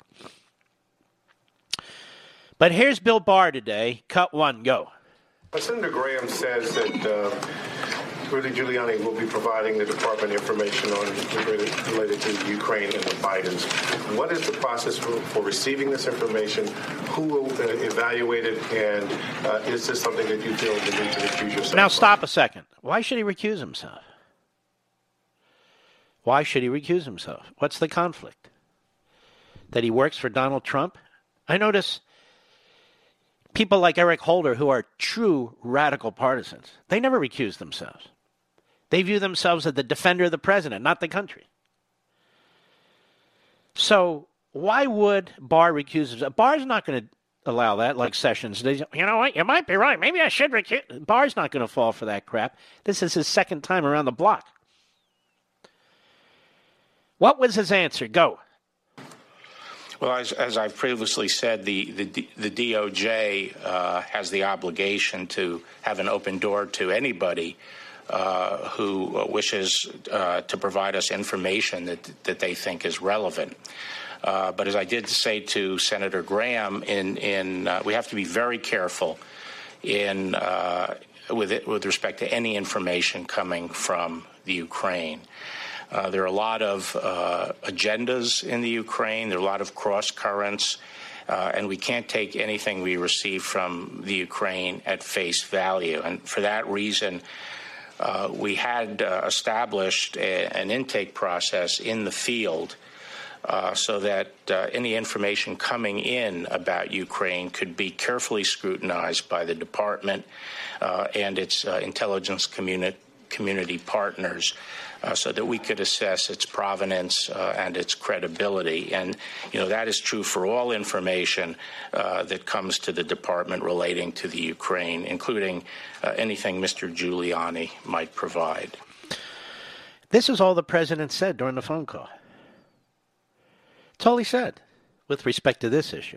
But here's Bill Barr today. Cut one, go. Senator Graham says that uh, Rudy Giuliani will be providing the department information on related to Ukraine and the Bidens. What is the process for, for receiving this information? Who will uh, evaluate it? And uh, is this something that you feel the need to recuse yourself? Now stop a second. Why should he recuse himself? Why should he recuse himself? What's the conflict? That he works for Donald Trump? I notice people like Eric Holder, who are true radical partisans, they never recuse themselves. They view themselves as the defender of the president, not the country. So why would Barr recuse himself? Barr's not going to allow that, like Sessions did. You know what? You might be right. Maybe I should recuse. Barr's not going to fall for that crap. This is his second time around the block. What was his answer? Go. Well, as, as I've previously said, the, the, the D O J uh, has the obligation to have an open door to anybody uh, who wishes uh, to provide us information that, that they think is relevant. Uh, but as I did say to Senator Graham, in, in uh, we have to be very careful in uh, with it, with respect to any information coming from the Ukraine. Uh, there are a lot of uh, agendas in the Ukraine. There are a lot of cross currents, uh, and we can't take anything we receive from the Ukraine at face value. And for that reason, uh, we had uh, established a, an intake process in the field uh, so that uh, any information coming in about Ukraine could be carefully scrutinized by the department uh, and its uh, intelligence communi- community partners. Uh, so that we could assess its provenance uh, and its credibility. And, you know, that is true for all information uh, that comes to the department relating to the Ukraine, including uh, anything Mister Giuliani might provide. This is all the president said during the phone call. That's all he said with respect to this issue.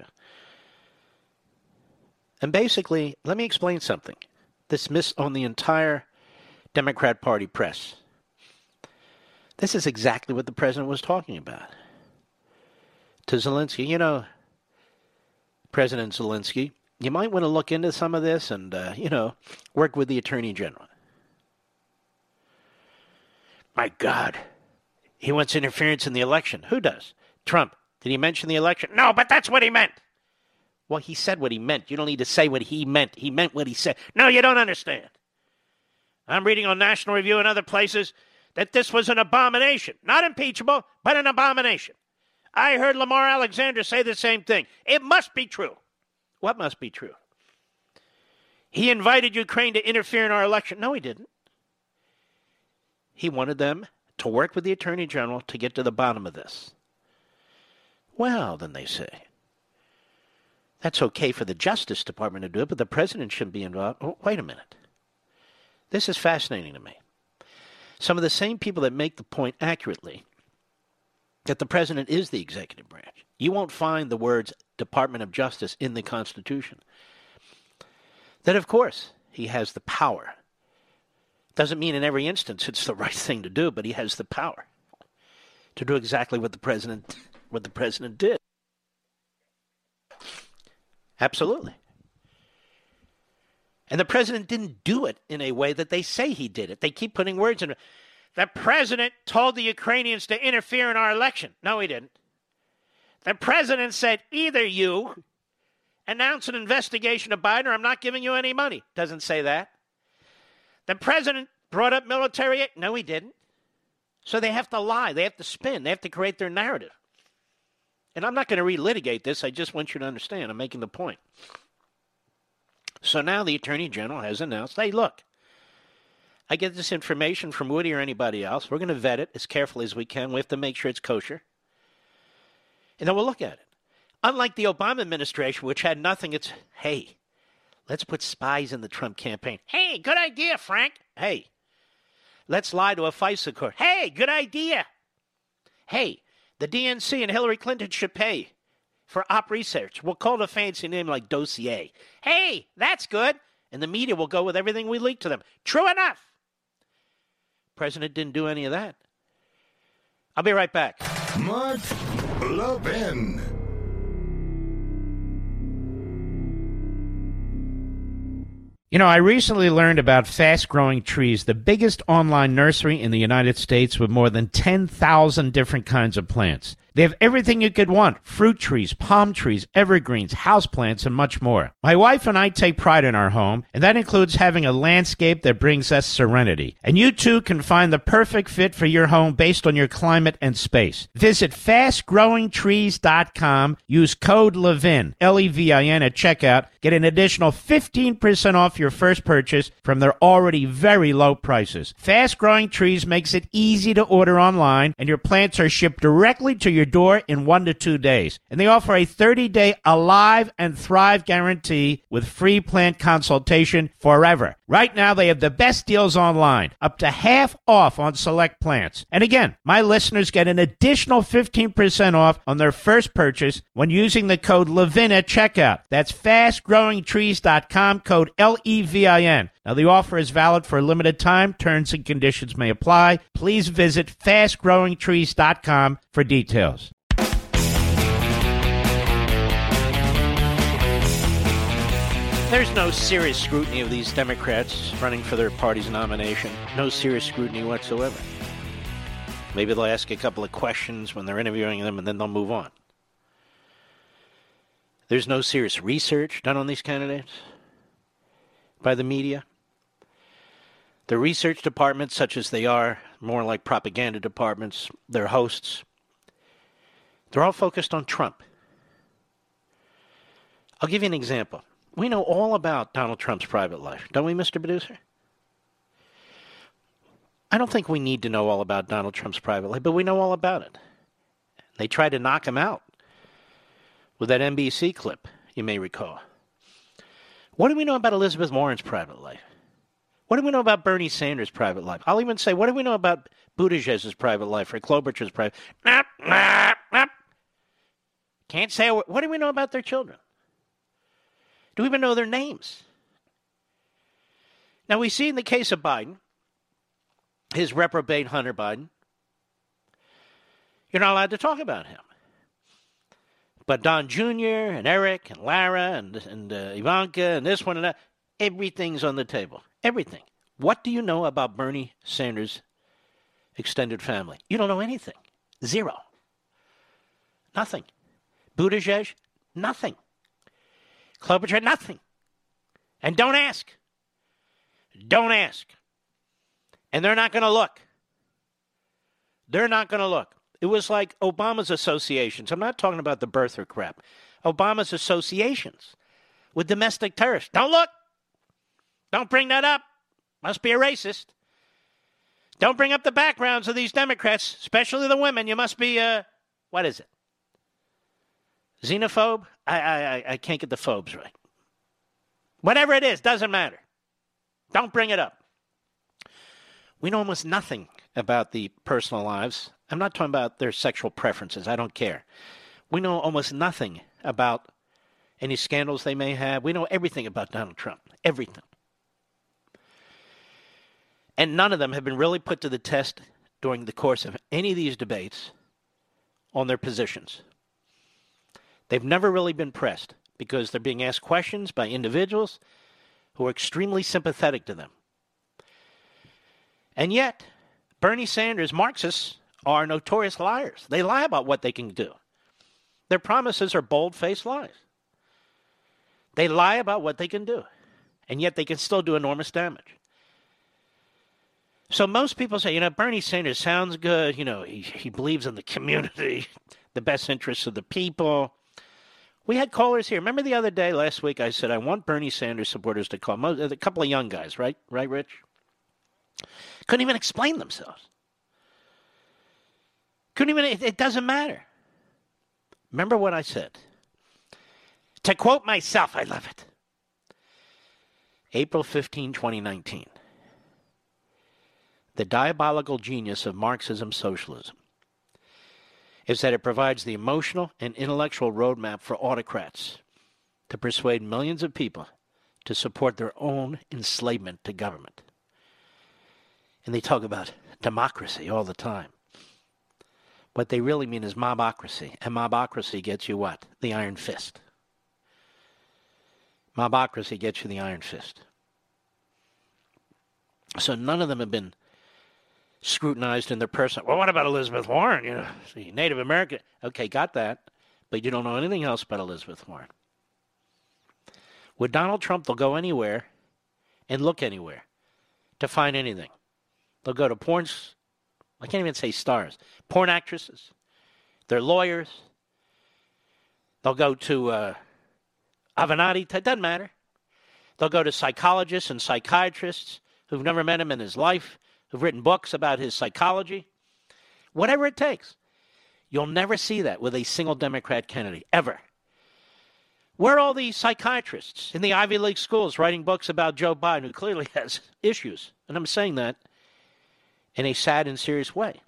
And basically, let me explain something. This miss on the entire Democrat Party press. This is exactly what the president was talking about. To Zelensky, you know, President Zelensky, you might want to look into some of this and, uh, you know, work with the Attorney General. My God. He wants interference in the election. Who does? Trump. Did he mention the election? No, but that's what he meant. Well, he said what he meant. You don't need to say what he meant. He meant what he said. No, you don't understand. I'm reading on National Review and other places that this was an abomination. Not impeachable, but an abomination. I heard Lamar Alexander say the same thing. It must be true. What must be true? He invited Ukraine to interfere in our election. No, he didn't. He wanted them to work with the Attorney General to get to the bottom of this. Well, then they say, that's okay for the Justice Department to do it, but the president shouldn't be involved. Oh, wait a minute. This is fascinating to me. Some of the same people that make the point accurately that the president is the executive branch. You won't find the words Department of Justice in the Constitution. That, of course, he has the power. Doesn't mean in every instance it's the right thing to do, but he has the power to do exactly what the president what the president did. Absolutely. And the president didn't do it in a way that they say he did it. They keep putting words in it. The president told the Ukrainians to interfere in our election. No, he didn't. The president said, either you announce an investigation of Biden or I'm not giving you any money. Doesn't say that. The president brought up military aid. No, he didn't. So they have to lie. They have to spin. They have to create their narrative. And I'm not going to relitigate this. I just want you to understand. I'm making the point. So now the Attorney General has announced, hey, look, I get this information from Woody or anybody else. We're going to vet it as carefully as we can. We have to make sure it's kosher. And then we'll look at it. Unlike the Obama administration, which had nothing, it's, hey, let's put spies in the Trump campaign. Hey, good idea, Frank. Hey, let's lie to a FISA court. Hey, good idea. Hey, the D N C and Hillary Clinton should pay for op research. We'll call it a fancy name like dossier. Hey, that's good. And the media will go with everything we leak to them. True enough. President didn't do any of that. I'll be right back. Mark Levin. You know, I recently learned about Fast Growing Trees, the biggest online nursery in the United States with more than ten thousand different kinds of plants. They have everything you could want: fruit trees, palm trees, evergreens, houseplants, and much more. My wife and I take pride in our home, and that includes having a landscape that brings us serenity. And you too can find the perfect fit for your home based on your climate and space. Visit fast growing trees dot com. Use code LEVIN, L E V I N, at checkout. Get an additional fifteen percent off your first purchase from their already very low prices. Fast Growing Trees makes it easy to order online, and your plants are shipped directly to your door in one to two days. And they offer a thirty-day Alive and Thrive guarantee with free plant consultation forever. Right now, they have the best deals online, up to half off on select plants. And again, my listeners get an additional fifteen percent off on their first purchase when using the code LEVIN at checkout. That's fast growing trees dot com, code L E V I N. Now, the offer is valid for a limited time. Terms and conditions may apply. Please visit fast growing trees dot com for details. There's no serious scrutiny of these Democrats running for their party's nomination. No serious scrutiny whatsoever. Maybe they'll ask a couple of questions when they're interviewing them, and then they'll move on. There's no serious research done on these candidates by the media. The research departments, such as they are, more like propaganda departments, their hosts, they're all focused on Trump. I'll give you an example. We know all about Donald Trump's private life, don't we, Mister Producer? I don't think we need to know all about Donald Trump's private life, but we know all about it. They tried to knock him out with that N B C clip, you may recall. What do we know about Elizabeth Warren's private life? What do we know about Bernie Sanders' private life? I'll even say, what do we know about Buttigieg's private life or Klobuchar's private life? Nah, nah, nah. Can't say. What do we know about their children? Do we even know their names? Now, we see in the case of Biden, his reprobate Hunter Biden, you're not allowed to talk about him. But Don Junior and Eric and Lara and, and uh, Ivanka and this one and that, everything's on the table. Everything. What do you know about Bernie Sanders' extended family? You don't know anything. Zero. Nothing. Buttigieg, nothing. Klobuchar, nothing. And don't ask. Don't ask. And they're not going to look. They're not going to look. It was like Obama's associations. I'm not talking about the birther crap. Obama's associations with domestic terrorists. Don't look. Don't bring that up. Must be a racist. Don't bring up the backgrounds of these Democrats, especially the women. You must be, uh, what is it? Xenophobe? I, I, I can't get the phobes right. Whatever it is, doesn't matter. Don't bring it up. We know almost nothing about the personal lives. I'm not talking about their sexual preferences. I don't care. We know almost nothing about any scandals they may have. We know everything about Donald Trump. Everything. And none of them have been really put to the test during the course of any of these debates on their positions. They've never really been pressed because they're being asked questions by individuals who are extremely sympathetic to them. And yet, Bernie Sanders, Marxists, are notorious liars. They lie about what they can do. Their promises are bold-faced lies. They lie about what they can do, and yet they can still do enormous damage. So most people say, you know, Bernie Sanders sounds good. You know, he, he believes in the community, the best interests of the people. We had callers here. Remember the other day, last week, I said, I want Bernie Sanders supporters to call. Most, a couple of young guys, right? Right, Rich? Couldn't even explain themselves. Couldn't even, it, it doesn't matter. Remember what I said. To quote myself, I love it. April fifteenth, twenty nineteen. The diabolical genius of Marxism-socialism is that it provides the emotional and intellectual roadmap for autocrats to persuade millions of people to support their own enslavement to government. And they talk about democracy all the time. What they really mean is mobocracy. And mobocracy gets you what? The iron fist. Mobocracy gets you the iron fist. So none of them have been scrutinized in their person. Well, what about Elizabeth Warren? You know, see, Native American. Okay, got that. But you don't know anything else about Elizabeth Warren. With Donald Trump, they'll go anywhere and look anywhere to find anything. They'll go to porn, I can't even say stars, porn actresses, their lawyers. They'll go to uh, Avenatti, it doesn't matter. They'll go to psychologists and psychiatrists who've never met him in his life, who've written books about his psychology. Whatever it takes. You'll never see that with a single Democrat candidate, ever. Where are all these psychiatrists in the Ivy League schools writing books about Joe Biden, who clearly has issues? And I'm saying that in a sad and serious way.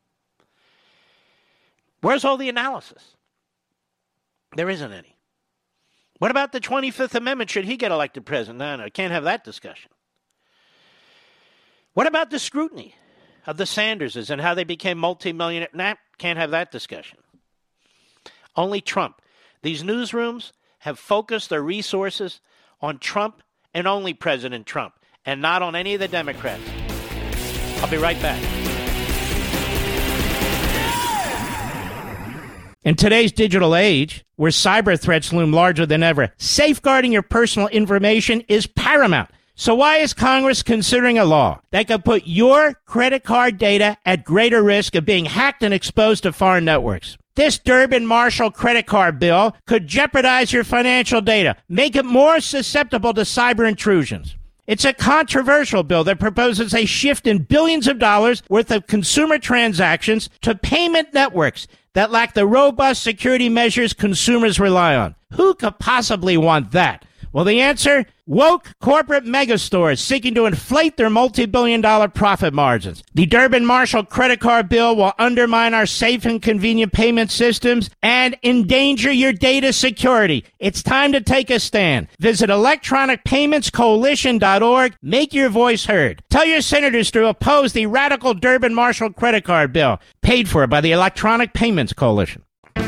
Where's all the analysis? There isn't any. What about the twenty-fifth Amendment? Should he get elected president? No, no, can't have that discussion. What about the scrutiny of the Sanderses and how they became multimillionaire? Nah, can't have that discussion. Only Trump. These newsrooms have focused their resources on Trump and only President Trump, and not on any of the Democrats. I'll be right back. In today's digital age, where cyber threats loom larger than ever, safeguarding your personal information is paramount. So why is Congress considering a law that could put your credit card data at greater risk of being hacked and exposed to foreign networks? This Durbin-Marshall credit card bill could jeopardize your financial data, make it more susceptible to cyber intrusions. It's a controversial bill that proposes a shift in billions of dollars worth of consumer transactions to payment networks that lack the robust security measures consumers rely on. Who could possibly want that? Well, the answer? Woke corporate megastores seeking to inflate their multi-billion dollar profit margins. The Durbin-Marshall credit card bill will undermine our safe and convenient payment systems and endanger your data security. It's time to take a stand. Visit electronic payments coalition dot org. Make your voice heard. Tell your senators to oppose the radical Durbin-Marshall credit card bill, paid for by the Electronic Payments Coalition.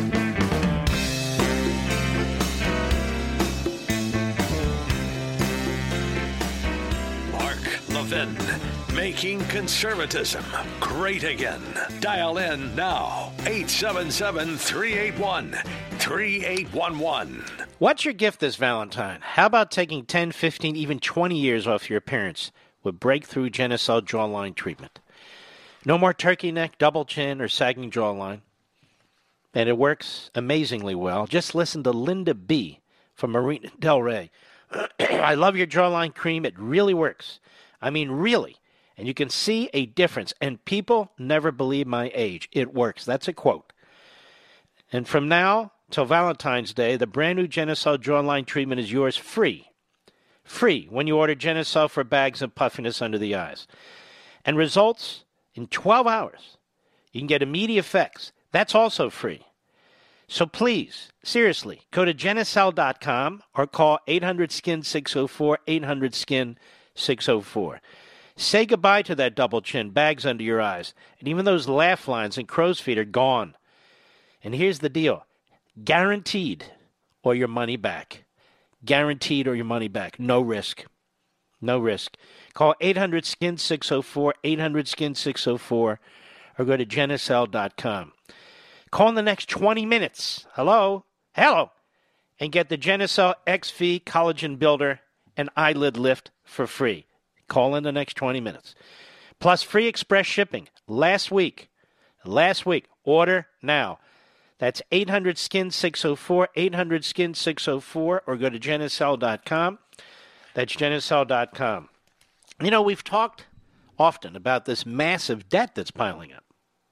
Making conservatism great again. Dial in now. eight seven seven, three eight one, three eight one one. What's your gift this Valentine? How about taking ten, fifteen, even twenty years off your appearance with breakthrough Genucel jawline treatment? No more turkey neck, double chin, or sagging jawline. And it works amazingly well. Just listen to Linda B. from Marina Del Rey. I love your jawline cream. It really works. I mean, really. And you can see a difference. And people never believe my age. It works. That's a quote. And from now till Valentine's Day, the brand new Genucel jawline treatment is yours free. Free when you order Genucel for bags and puffiness under the eyes. And results in twelve hours. You can get immediate effects. That's also free. So please, seriously, go to Genucel dot com or call eight hundred skin six oh four, eight hundred skin six oh four. Say goodbye to that double chin, bags under your eyes, and even those laugh lines and crow's feet are gone. And here's the deal. Guaranteed or your money back. Guaranteed or your money back. No risk. No risk. Call eight hundred skin six oh four, eight hundred skin six oh four, or go to Genucel dot com. Call in the next twenty minutes. Hello? Hello? And get the Genucel X V Collagen Builder and Eyelid Lift for free. Call in the next twenty minutes. Plus free express shipping. Last week. Last week. Order now. That's eight hundred skin six oh four, eight hundred skin six oh four, or go to Genucel dot com. That's Genucel dot com. You know, we've talked often about this massive debt that's piling up.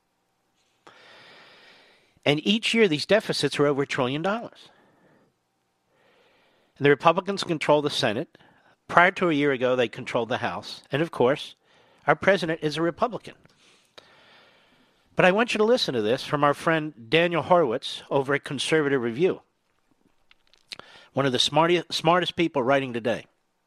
And each year, these deficits are over a trillion dollars. And the Republicans control the Senate. Prior to a year ago, they controlled the House. And, of course, our president is a Republican. But I want you to listen to this from our friend Daniel Horowitz over at Conservative Review, one of the smartest, smartest people writing today.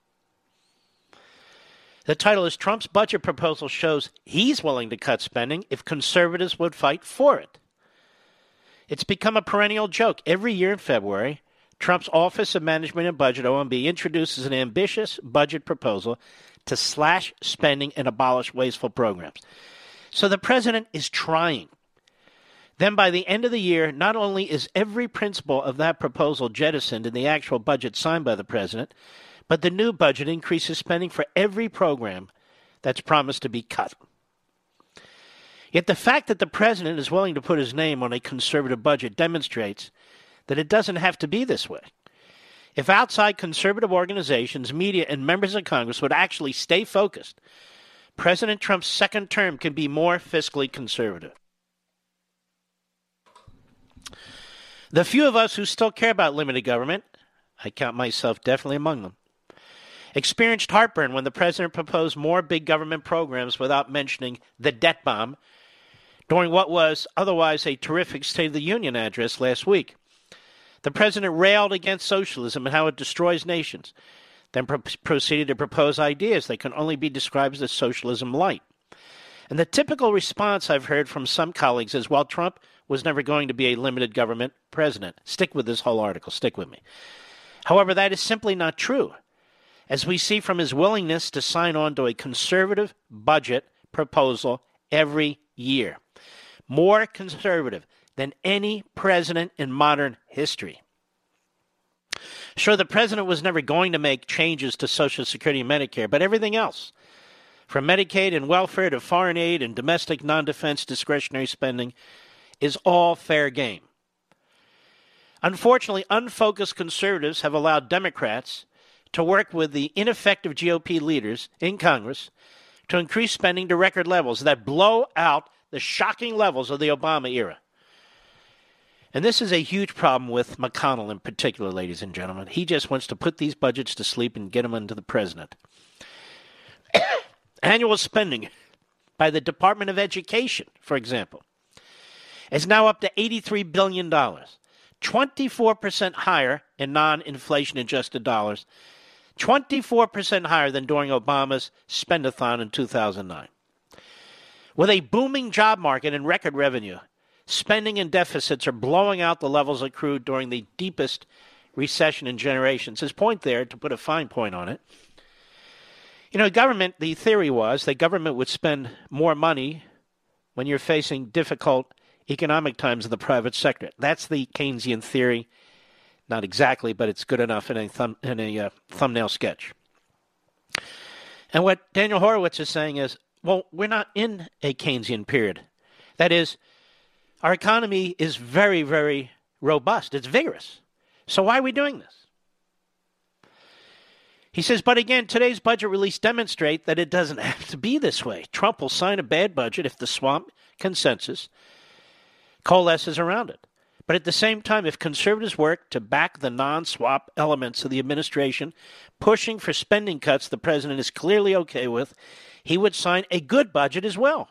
The title is Trump's budget proposal shows he's willing to cut spending if conservatives would fight for it. It's become a perennial joke. Every year in February, Trump's Office of Management and Budget, O M B, introduces an ambitious budget proposal to slash spending and abolish wasteful programs. So the president is trying. Then by the end of the year, not only is every principle of that proposal jettisoned in the actual budget signed by the president, but the new budget increases spending for every program that's promised to be cut. Yet the fact that the president is willing to put his name on a conservative budget demonstrates that it doesn't have to be this way. If outside conservative organizations, media, and members of Congress would actually stay focused, President Trump's second term can be more fiscally conservative. The few of us who still care about limited government, I count myself definitely among them, experienced heartburn when the president proposed more big government programs without mentioning the debt bomb during what was otherwise a terrific State of the Union address last week. The president railed against socialism and how it destroys nations, then pro- proceeded to propose ideas that can only be described as socialism light. And the typical response I've heard from some colleagues is, well, Trump was never going to be a limited government president. Stick with this whole article. Stick with me. However, that is simply not true, as we see from his willingness to sign on to a conservative budget proposal every year. More conservative than any president in modern history. Sure, the president was never going to make changes to Social Security and Medicare, but everything else, from Medicaid and welfare to foreign aid and domestic non-defense discretionary spending, is all fair game. Unfortunately, unfocused conservatives have allowed Democrats to work with the ineffective G O P leaders in Congress to increase spending to record levels that blow out the shocking levels of the Obama era. And this is a huge problem with McConnell in particular, ladies and gentlemen. He just wants to put these budgets to sleep and get them into the president. Annual spending by the Department of Education, for example, is now up to eighty-three billion dollars, twenty-four percent higher in non-inflation adjusted dollars, twenty-four percent higher than during Obama's spend-a-thon in two thousand nine. With a booming job market and record revenue, spending and deficits are blowing out the levels accrued during the deepest recession in generations. His point there, to put a fine point on it, you know, government, the theory was that government would spend more money when you're facing difficult economic times in the private sector. That's the Keynesian theory. Not exactly, but it's good enough in a, thumb, in a uh, thumbnail sketch. And what Daniel Horowitz is saying is, well, we're not in a Keynesian period. That is, our economy is very, very robust. It's vigorous. So why are we doing this? He says, but again, today's budget release demonstrate that it doesn't have to be this way. Trump will sign a bad budget if the swamp consensus coalesces around it. But at the same time, if conservatives work to back the non-swap elements of the administration, pushing for spending cuts the president is clearly okay with, he would sign a good budget as well.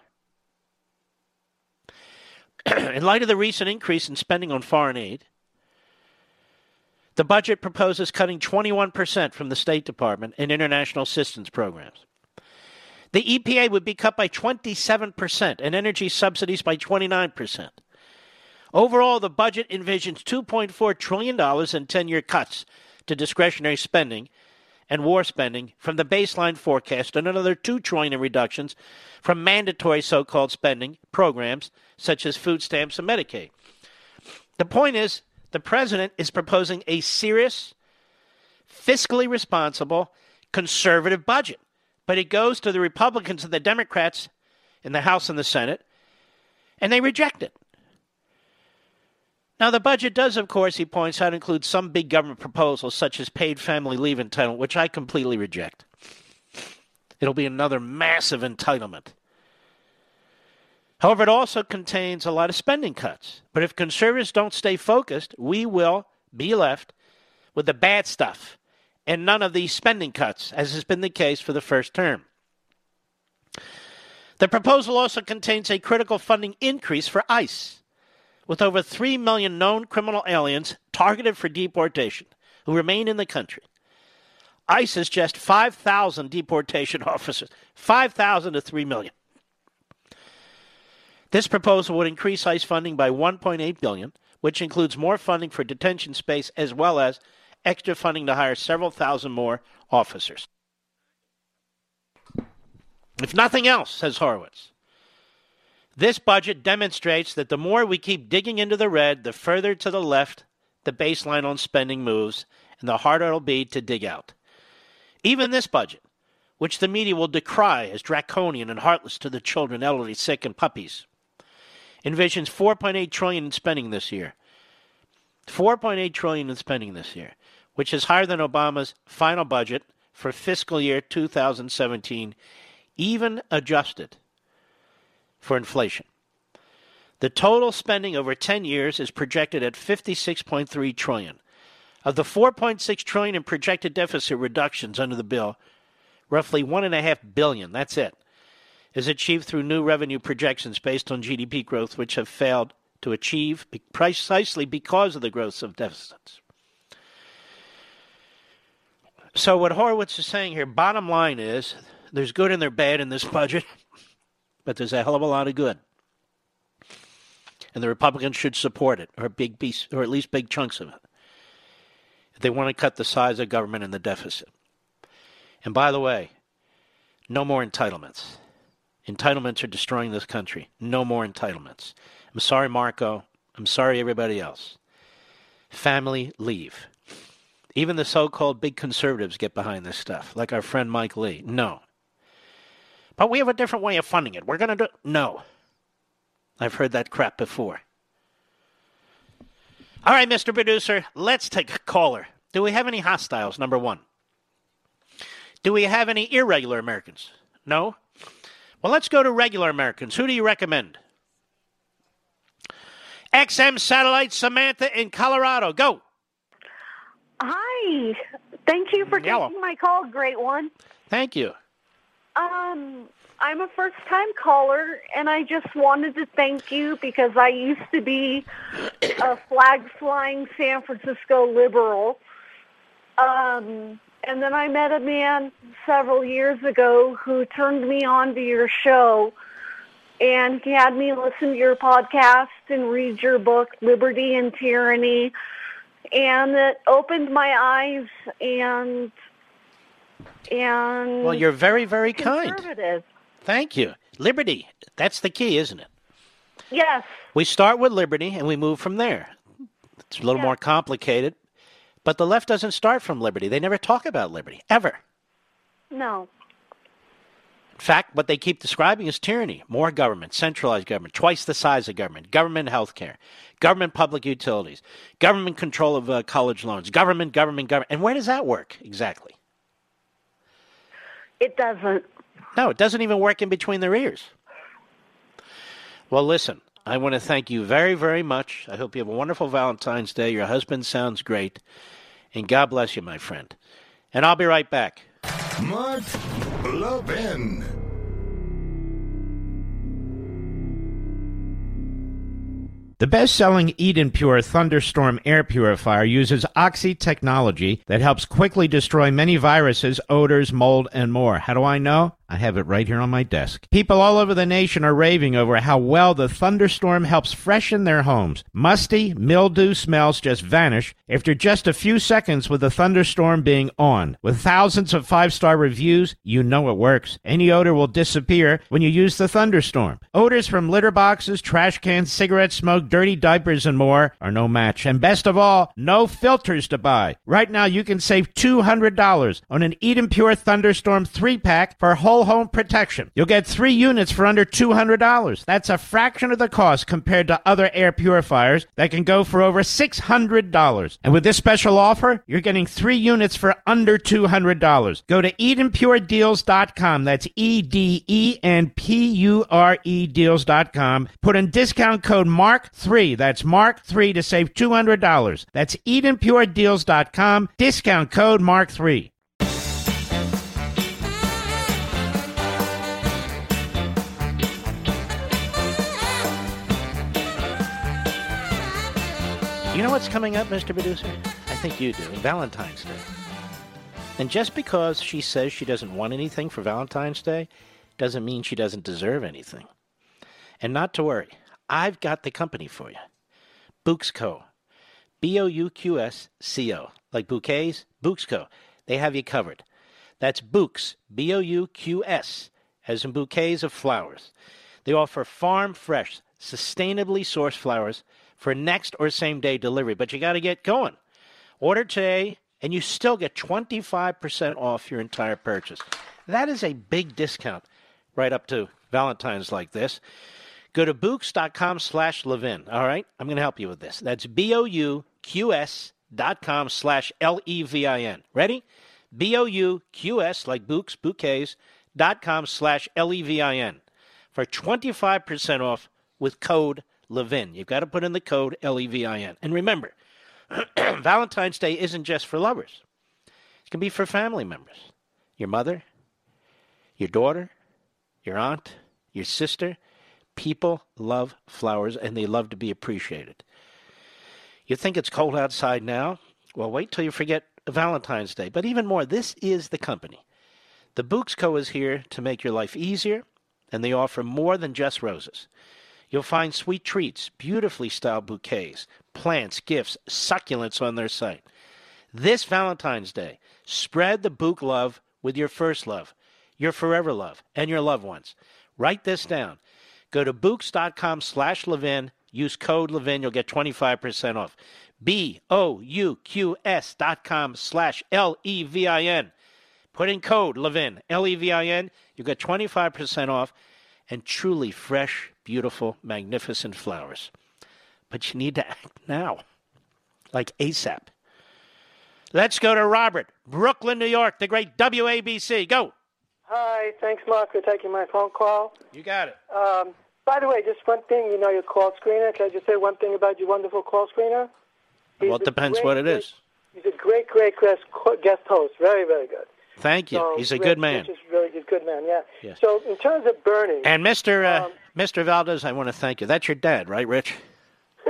In light of the recent increase in spending on foreign aid, the budget proposes cutting twenty-one percent from the State Department and international assistance programs. The E P A would be cut by twenty-seven percent and energy subsidies by twenty-nine percent. Overall, the budget envisions two point four trillion dollars in ten-year cuts to discretionary spending and war spending from the baseline forecast, and another two trillion dollars in reductions from mandatory so-called spending programs such as food stamps and Medicaid. The point is, the president is proposing a serious, fiscally responsible, conservative budget. But it goes to the Republicans and the Democrats in the House and the Senate, and they reject it. Now, the budget does, of course, he points out, include some big government proposals, such as paid family leave entitlement, which I completely reject. It'll be another massive entitlement. However, it also contains a lot of spending cuts. But if conservatives don't stay focused, we will be left with the bad stuff and none of these spending cuts, as has been the case for the first term. The proposal also contains a critical funding increase for ICE, with over three million known criminal aliens targeted for deportation who remain in the country. ICE is just five thousand deportation officers, five thousand to three million. This proposal would increase ICE funding by one point eight billion dollars, which includes more funding for detention space as well as extra funding to hire several thousand more officers. If nothing else, says Horowitz, this budget demonstrates that the more we keep digging into the red, the further to the left the baseline on spending moves, and the harder it'll be to dig out. Even this budget, which the media will decry as draconian and heartless to the children, elderly, sick, and puppies, envisions four point eight trillion dollars in spending this year. four point eight trillion dollars in spending this year, which is higher than Obama's final budget for fiscal year two thousand seventeen, even adjusted for inflation. The total spending over ten years is projected at fifty-six point three trillion dollars. Of the four point six trillion dollars in projected deficit reductions under the bill, roughly one point five billion dollars, that's it, is achieved through new revenue projections based on G D P growth, which have failed to achieve precisely because of the growth of deficits. So what Horowitz is saying here, bottom line is, there's good and there's bad in this budget, but there's a hell of a lot of good. And the Republicans should support it, or a big piece, or at least big chunks of it, if they want to cut the size of government and the deficit. And by the way, no more entitlements. Entitlements are destroying this country. No more entitlements. I'm sorry, Marco. I'm sorry, everybody else. Family leave. Even the so-called big conservatives get behind this stuff, like our friend Mike Lee. No. But we have a different way of funding it. We're going to do... No. I've heard that crap before. All right, Mister Producer, let's take a caller. Do we have any hostiles, number one? Do we have any irregular Americans? No? Well, let's go to regular Americans. Who do you recommend? X M Satellite Samantha in Colorado. Go. Hi. Thank you for Yellow. taking my call. Great one. Thank you. Um, I'm a first-time caller, and I just wanted to thank you because I used to be a flag-flying San Francisco liberal. Um, and then I met a man several years ago who turned me on to your show, and he had me listen to your podcast and read your book, Liberty and Tyranny, and it opened my eyes and and well, you're very, very kind. Conservative. Thank you. Liberty, that's the key, isn't it? Yes. We start with liberty and we move from there. It's a little Yeah. more complicated, but the left doesn't start from liberty. They never talk about liberty, ever. No. In fact, what they keep describing is tyranny. More government, centralized government, twice the size of government, government health care, government public utilities, government control of uh, college loans, government, government, government. And where does that work exactly? It doesn't. No, it doesn't even work in between their ears. Well, listen, I want to thank you very, very much. I hope you have a wonderful Valentine's Day. Your husband sounds great. And God bless you, my friend. And I'll be right back. Mark Levin. The best-selling Eden Pure Thunderstorm air purifier uses Oxy technology that helps quickly destroy many viruses, odors, mold, and more. How do I know? I have it right here on my desk. People all over the nation are raving over how well the Thunderstorm helps freshen their homes. Musty, mildew smells just vanish after just a few seconds with the Thunderstorm being on. With thousands of five-star reviews, you know it works. Any odor will disappear when you use the Thunderstorm. Odors from litter boxes, trash cans, cigarette smoke, dirty diapers, and more are no match. And best of all, no filters to buy. Right now, you can save two hundred dollars on an Eden Pure Thunderstorm three-pack for whole home protection. You'll get three units for under two hundred dollars. That's a fraction of the cost compared to other air purifiers that can go for over six hundred dollars. And with this special offer, you're getting three units for under two hundred dollars. Go to eden pure deals dot com. That's E D E N P U R E deals dot com. Put in discount code mark three. That's mark three to save two hundred dollars. That's eden pure deals dot com. Discount code mark three. You know what's coming up, Mister Producer? I think you do. Valentine's Day. And just because she says she doesn't want anything for Valentine's Day doesn't mean she doesn't deserve anything. And not to worry, I've got the company for you. Bouqs Co. B O U Q S C O. Like bouquets, Bouqs Co. They have you covered. That's Bouqs, B O U Q S, as in bouquets of flowers. They offer farm-fresh, sustainably sourced flowers for next or same-day delivery. But you got to get going. Order today, and you still get twenty-five percent off your entire purchase. That is a big discount right up to Valentine's like this. Go to Bouqs dot com slash Levin. All right? I'm going to help you with this. That's B O U Q S dot com slash L E V I N. Ready? B O U Q S, like Bouqs, bouquets, dot com slash L E V I N for twenty-five percent off with code Levin. You've got to put in the code L E V I N. And remember, Valentine's Day isn't just for lovers. It can be for family members. Your mother, your daughter, your aunt, your sister. People love flowers, and they love to be appreciated. You think it's cold outside now? Well, wait till you forget Valentine's Day. But even more, this is the company. The Bouqs Co. is here to make your life easier, and they offer more than just roses. You'll find sweet treats, beautifully styled bouquets, plants, gifts, succulents on their site. This Valentine's Day, spread the Bouqs love with your first love, your forever love, and your loved ones. Write this down. Go to Bouqs dot com slash Levin. Use code Levin. You'll get twenty-five percent off. B O U Q S dot com slash L E V I N. Put in code Levin, L E V I N. You'll get twenty-five percent off and truly fresh, beautiful, magnificent flowers. But you need to act now, like ASAP. Let's go to Robert, Brooklyn, New York, the great W A B C. Go. Hi, thanks, Mark, for taking my phone call. You got it. Um, by the way, just one thing, you know your call screener. Can I just say one thing about your wonderful call screener? He's well, it depends great, what it is. He's a great, great guest host. Very, very good. Thank you. So, he's a Rich, good man. Rich is really a good man, yeah. Yes. So in terms of Bernie... And Mister Uh, um, Mister Valdez, I want to thank you. That's your dad, right, Rich? uh,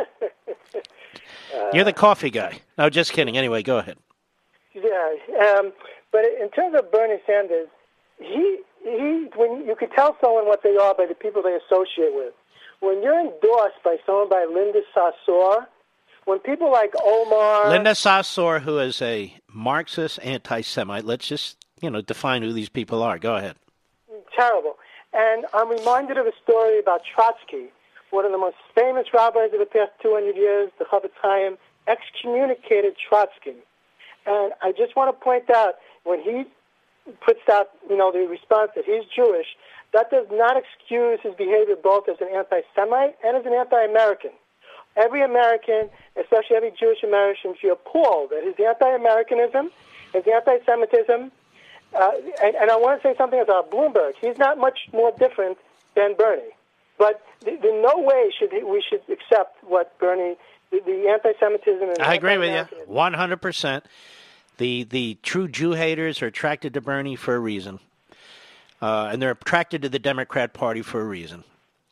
You're the coffee guy. No, just kidding. Anyway, go ahead. Yeah, um, but in terms of Bernie Sanders, he he when you can tell someone what they are by the people they associate with. When you're endorsed by someone by Linda Sarsour, when people like Omar... Linda Sarsour, who is a Marxist anti-Semite, let's just, you know, define who these people are. Go ahead. Terrible. And I'm reminded of a story about Trotsky, one of the most famous rabbis of the past two hundred years, the Chofetz Chaim, excommunicated Trotsky. And I just want to point out, when he puts out, you know, the response that he's Jewish, that does not excuse his behavior both as an anti-Semite and as an anti-American. Every American, especially every Jewish American, should be appalled at his anti-Americanism, his anti-Semitism, Uh, and, and I want to say something about Bloomberg. He's not much more different than Bernie. But th- in no way should he, we should accept what Bernie, the, the anti-Semitism. And I agree with you, one hundred percent. The the true Jew haters are attracted to Bernie for a reason, uh, and they're attracted to the Democrat Party for a reason.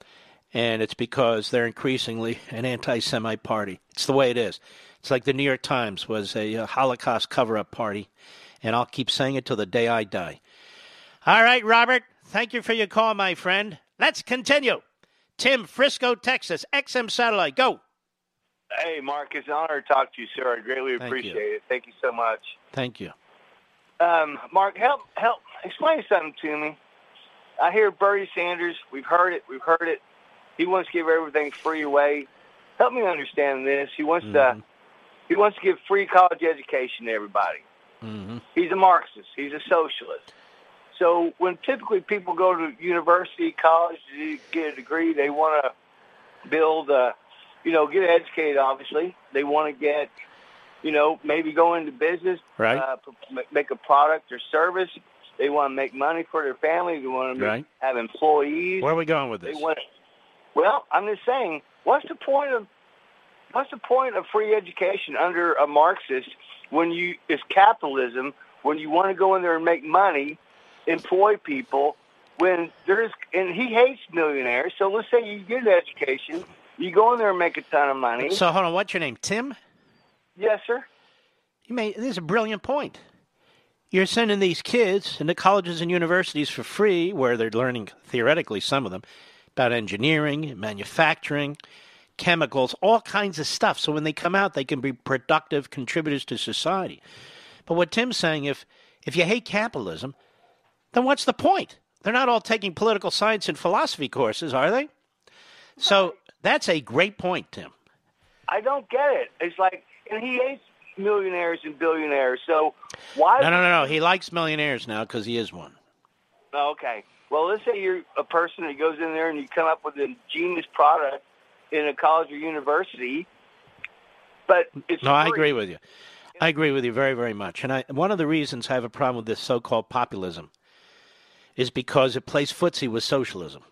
And it's because they're increasingly an anti-Semite party. It's the way it is. It's like the New York Times was a, a Holocaust cover-up party, and I'll keep saying it till the day I die. All right, Robert, thank you for your call, my friend. Let's continue. Tim, Frisco, Texas, X M Satellite, go. Hey, Mark, it's an honor to talk to you, sir. I greatly Thank appreciate you. it. Thank you so much. Thank you. Um, Mark, help, help, explain something to me. I hear Bernie Sanders. We've heard it. We've heard it. He wants to give everything free away. Help me understand this. He wants mm-hmm. to. He wants to give free college education to everybody. Mm-hmm. He's a Marxist. He's a socialist. So when typically people go to university, college to get a degree, they want to build, a, you know, get educated, obviously. They want to get, you know, maybe go into business, right. uh, make a product or service. They want to make money for their family. They want to make, right. have employees. Where are we going with this? They want, well, I'm just saying, what's the point of what's the point of free education under a Marxist when you it's capitalism, when you want to go in there and make money, employ people, when there's and he hates millionaires. So let's say you get an education, you go in there and make a ton of money. So hold on, what's your name? Tim? Yes, sir. You made this is a brilliant point. You're sending these kids into colleges and universities for free, where they're learning, theoretically, some of them, about engineering, manufacturing, chemicals, all kinds of stuff. So when they come out, they can be productive contributors to society. But what Tim's saying, if if you hate capitalism, then what's the point? They're not all taking political science and philosophy courses, are they? So that's a great point, Tim. I don't get it. It's like, and he hates millionaires and billionaires. So why? No, no, no, no. He likes millionaires now because he is one. Okay. Well, let's say you're a person that goes in there and you come up with a genius product in a college or university, but it's No, I free. agree with you. I agree with you very, very much. And I, one of the reasons I have a problem with this so-called populism is because it plays footsie with socialism.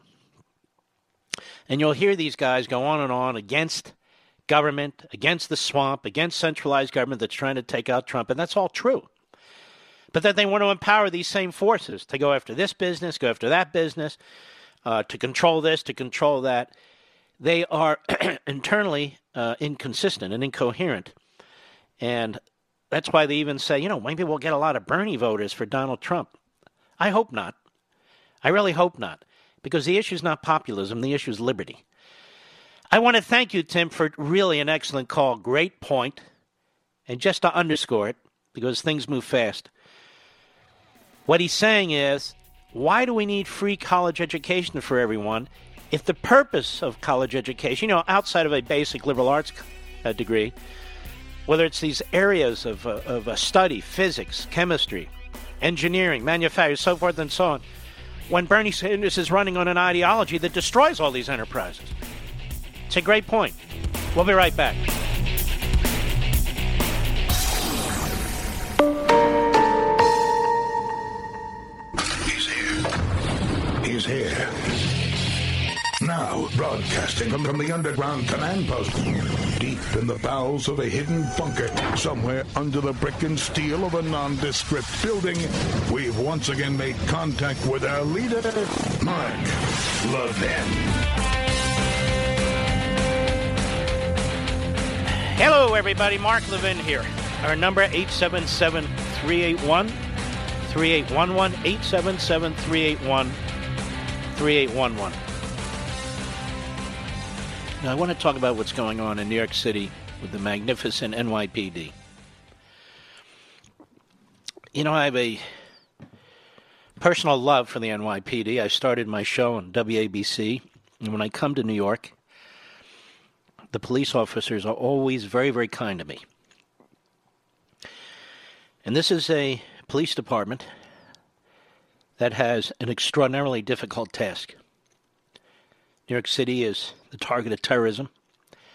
And you'll hear these guys go on and on against government, against the swamp, against centralized government that's trying to take out Trump, and that's all true. But then they want to empower these same forces to go after this business, go after that business, uh, to control this, to control that. They are internally uh, inconsistent and incoherent. And that's why they even say, you know, maybe we'll get a lot of Bernie voters for Donald Trump. I hope not. I really hope not. Because the issue is not populism. The issue is liberty. I want to thank you, Tim, for really an excellent call. Great point. And just to underscore it, because things move fast, what he's saying is, why do we need free college education for everyone if the purpose of college education, you know, outside of a basic liberal arts uh, degree, whether it's these areas of, uh, of uh, study, physics, chemistry, engineering, manufacturing, so forth and so on, when Bernie Sanders is running on an ideology that destroys all these enterprises? It's a great point. We'll be right back. He's here. Now, broadcasting from, from the underground command post, deep in the bowels of a hidden bunker, somewhere under the brick and steel of a nondescript building, we've once again made contact with our leader, Mark Levin. Hello, everybody. Mark Levin here. Our number, eight seven seven, three eight one, three eight one one, eight seven seven, three eight one, three eight one one. Now, I want to talk about what's going on in New York City with the magnificent N Y P D. You know, I have a personal love for the N Y P D. I started my show on W A B C, and when I come to New York, the police officers are always very, very kind to me. And this is a police department that has an extraordinarily difficult task. New York City is the target of terrorism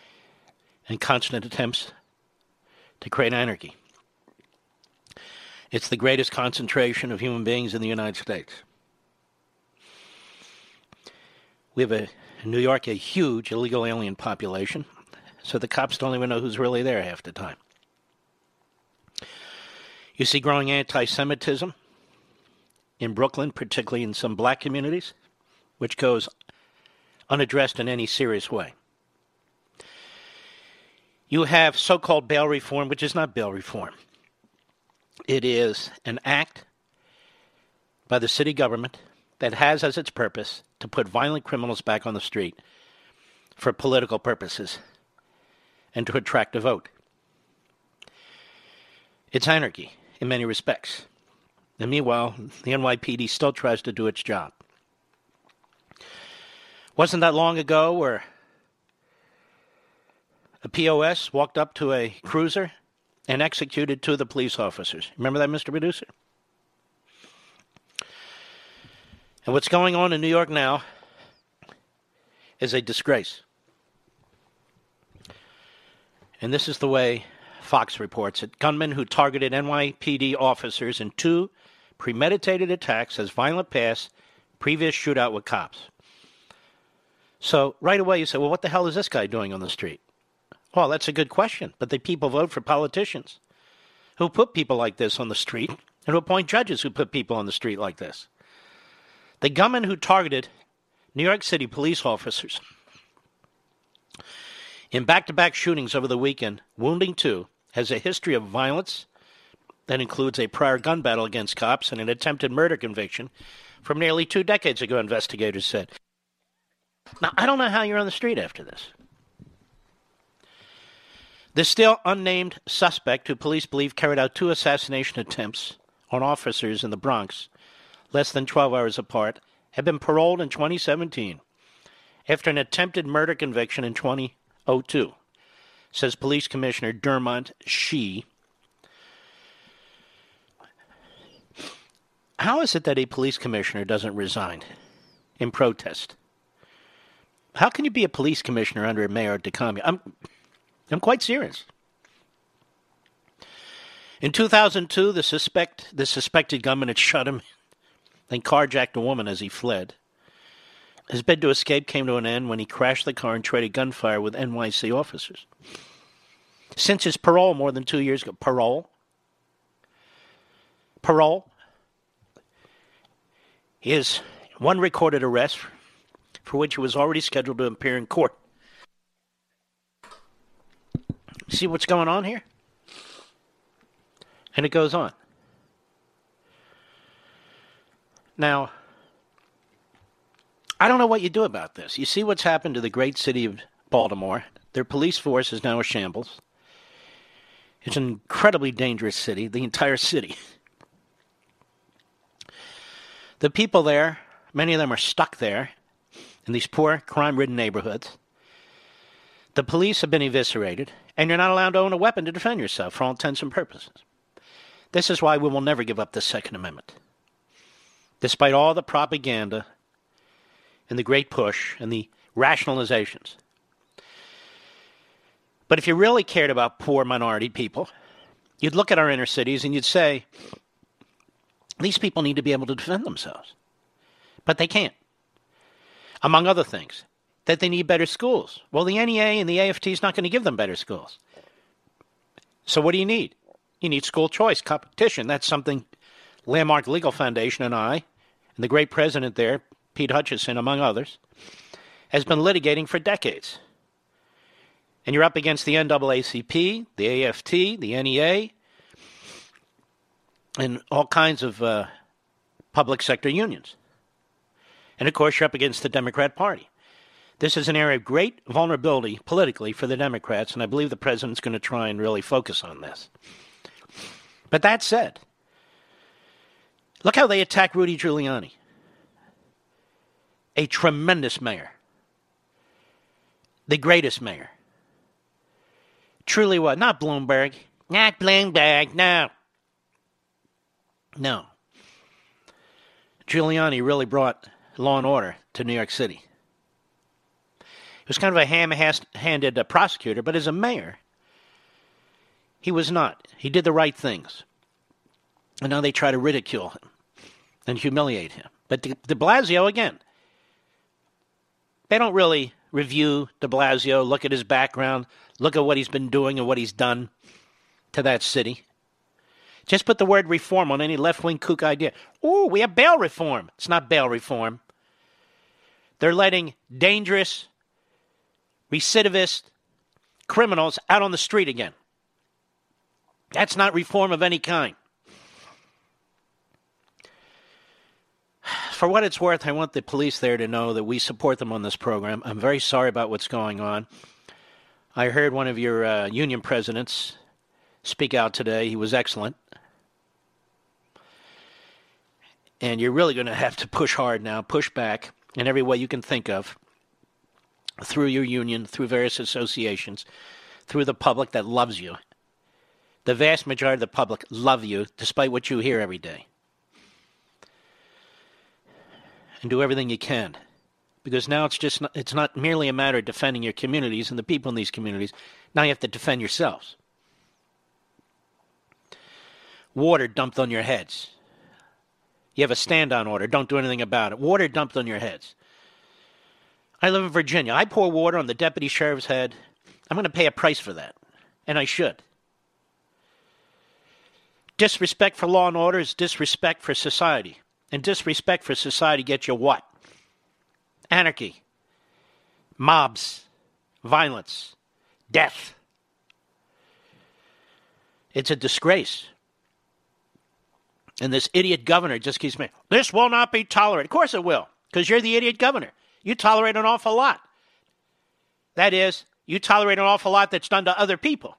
and constant attempts to create anarchy. It's the greatest concentration of human beings in the United States. We have a, in New York, a huge illegal alien population, so the cops don't even know who's really there half the time. You see growing anti-Semitism in Brooklyn, particularly in some black communities, which goes unaddressed in any serious way. You have so-called bail reform, which is not bail reform. It is an act by the city government that has as its purpose to put violent criminals back on the street for political purposes and to attract a vote. It's anarchy in many respects. And meanwhile, the N Y P D still tries to do its job. Wasn't that long ago where a P O S walked up to a cruiser and executed two of the police officers? Remember that, Mister Producer? And what's going on in New York now is a disgrace. And this is the way Fox reports it. Gunmen who targeted N Y P D officers in two premeditated attacks as violent past previous shootout with cops. So right away you say, well, what the hell is this guy doing on the street? Well, that's a good question, but the people vote for politicians who put people like this on the street and who appoint judges who put people on the street like this. The gunman who targeted New York City police officers in back-to-back shootings over the weekend, wounding two, has a history of violence that includes a prior gun battle against cops and an attempted murder conviction from nearly two decades ago, investigators said. Now, I don't know how you're on the street after this. The still unnamed suspect, who police believe carried out two assassination attempts on officers in the Bronx, less than twelve hours apart, had been paroled in twenty seventeen after an attempted murder conviction in twenty oh two, says Police Commissioner Dermot Shee. How is it that a police commissioner doesn't resign in protest? How can you be a police commissioner under Mayor DeCamio? I'm, I'm quite serious. In two thousand two, the suspect, the suspected gunman had shot him and carjacked a woman as he fled. His bid to escape came to an end when he crashed the car and traded gunfire with N Y C officers. Since his parole more than two years ago, parole? Parole? His one recorded arrest for which he was already scheduled to appear in court. See what's going on here? And it goes on. Now, I don't know what you do about this. You see what's happened to the great city of Baltimore. Their police force is now a shambles. It's an incredibly dangerous city, the entire city. The people there, many of them are stuck there in these poor, crime-ridden neighborhoods. The police have been eviscerated, and you're not allowed to own a weapon to defend yourself for all intents and purposes. This is why we will never give up the Second Amendment. Despite all the propaganda and the great push and the rationalizations. But if you really cared about poor minority people, you'd look at our inner cities and you'd say, these people need to be able to defend themselves. But they can't. Among other things, that they need better schools. Well, the N E A and the A F T is not going to give them better schools. So what do you need? You need school choice, competition. That's something Landmark Legal Foundation and I, and the great president there, Pete Hutchison, among others, has been litigating for decades. And you're up against the N double A C P, the A F T, the N E A, and all kinds of uh, public sector unions. And, of course, you're up against the Democrat Party. This is an area of great vulnerability politically for the Democrats, and I believe the president's going to try and really focus on this. But that said, look how they attack Rudy Giuliani. A tremendous mayor. The greatest mayor. Truly what? Not Bloomberg. Not Bloomberg, no. No. Giuliani really brought law and order to New York City. He was kind of a ham-handed uh, prosecutor, but as a mayor, he was not. He did the right things. And now they try to ridicule him and humiliate him. But de, de Blasio, again, they don't really review de Blasio, look at his background, look at what he's been doing and what he's done to that city. Just put the word reform on any left-wing kook idea. Ooh, we have bail reform. It's not bail reform. They're letting dangerous, recidivist criminals out on the street again. That's not reform of any kind. For what it's worth, I want the police there to know that we support them on this program. I'm very sorry about what's going on. I heard one of your uh, union presidents speak out today. He was excellent. And you're really going to have to push hard now, push back in every way you can think of, through your union, through various associations, through the public that loves you. The vast majority of the public love you, despite what you hear every day. And do everything you can. Because now it's just not, it's not merely a matter of defending your communities and the people in these communities. Now you have to defend yourselves. Water dumped on your heads. You have a stand-on order. Don't do anything about it. Water dumped on your heads. I live in Virginia. I pour water on the deputy sheriff's head. I'm going to pay a price for that. And I should. Disrespect for law and order is disrespect for society. And disrespect for society gets you what? Anarchy. Mobs. Violence. Death. It's a disgrace. And this idiot governor just keeps saying, this will not be tolerated. Of course it will, because you're the idiot governor. You tolerate an awful lot. That is, you tolerate an awful lot that's done to other people.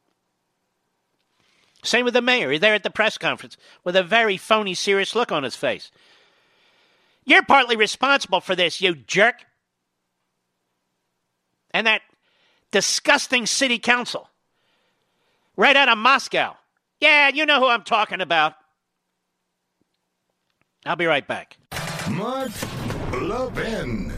Same with the mayor. He's there at the press conference with a very phony, serious look on his face. You're partly responsible for this, you jerk. And that disgusting city council. Right out of Moscow. Yeah, you know who I'm talking about. I'll be right back. Mark Levin.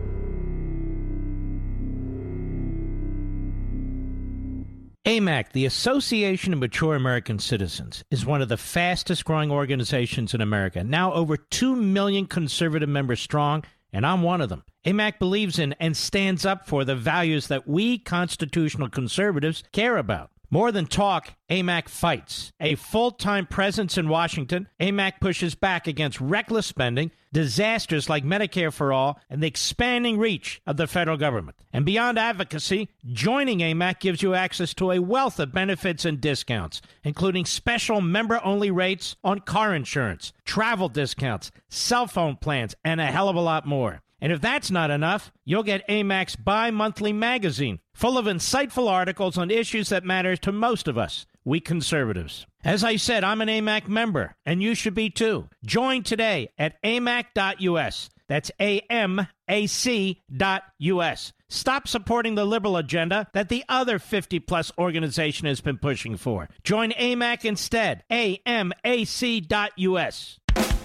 A M A C, the Association of Mature American Citizens, is one of the fastest growing organizations in America. Now over two million conservative members strong, and I'm one of them. A M A C believes in and stands up for the values that we constitutional conservatives care about. More than talk, A M A C fights. A full-time presence in Washington, A M A C pushes back against reckless spending, disasters like Medicare for All, and the expanding reach of the federal government. And beyond advocacy, joining A M A C gives you access to a wealth of benefits and discounts, including special member-only rates on car insurance, travel discounts, cell phone plans, and a hell of a lot more. And if that's not enough, you'll get A M A C's bi-monthly magazine, full of insightful articles on issues that matter to most of us, we conservatives. As I said, I'm an A M A C member, and you should be too. Join today at A M A C dot U S. That's A M A C dot U S. Stop supporting the liberal agenda that the other fifty-plus organization has been pushing for. Join A M A C instead. A M A C dot U S.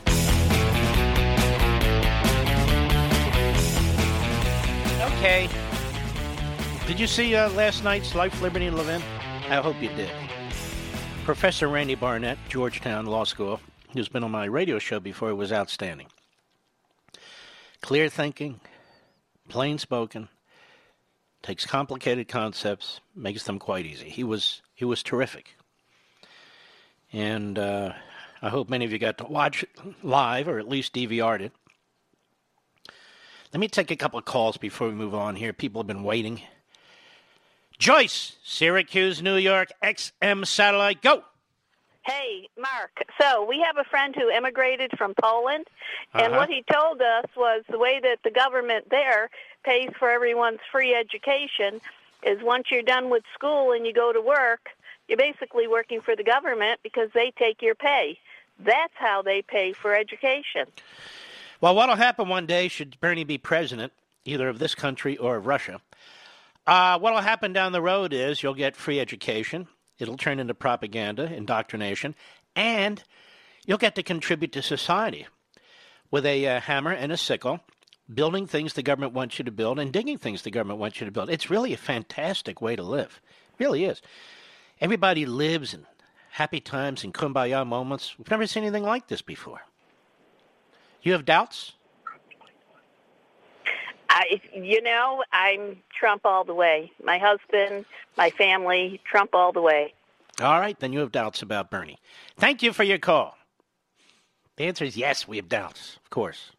Okay. Did you see uh, last night's Life, Liberty, and Levin? I hope you did. Professor Randy Barnett, Georgetown Law School, who's been on my radio show before, was outstanding. Clear thinking, plain spoken, takes complicated concepts, makes them quite easy. He was he was terrific. And uh, I hope many of you got to watch it live, or at least D V R'd it. Let me take a couple of calls before we move on here. People have been waiting. Joyce, Syracuse, New York, X M Satellite, go. Hey, Mark. So we have a friend who immigrated from Poland, and Uh-huh. what he told us was the way that the government there pays for everyone's free education is once you're done with school and you go to work, you're basically working for the government because they take your pay. That's how they pay for education. Well, what'll happen one day, should Bernie be president, either of this country or of Russia, uh, what'll happen down the road is you'll get free education. It'll turn into propaganda, indoctrination, and you'll get to contribute to society with a uh, hammer and a sickle, building things the government wants you to build and digging things the government wants you to build. It's really a fantastic way to live. It really is. Everybody lives and happy times and kumbaya moments. We've never seen anything like this before. You have doubts? I, you know, I'm Trump all the way. My husband, my family, Trump all the way. All right, then you have doubts about Bernie. Thank you for your call. The answer is yes, we have doubts, of course.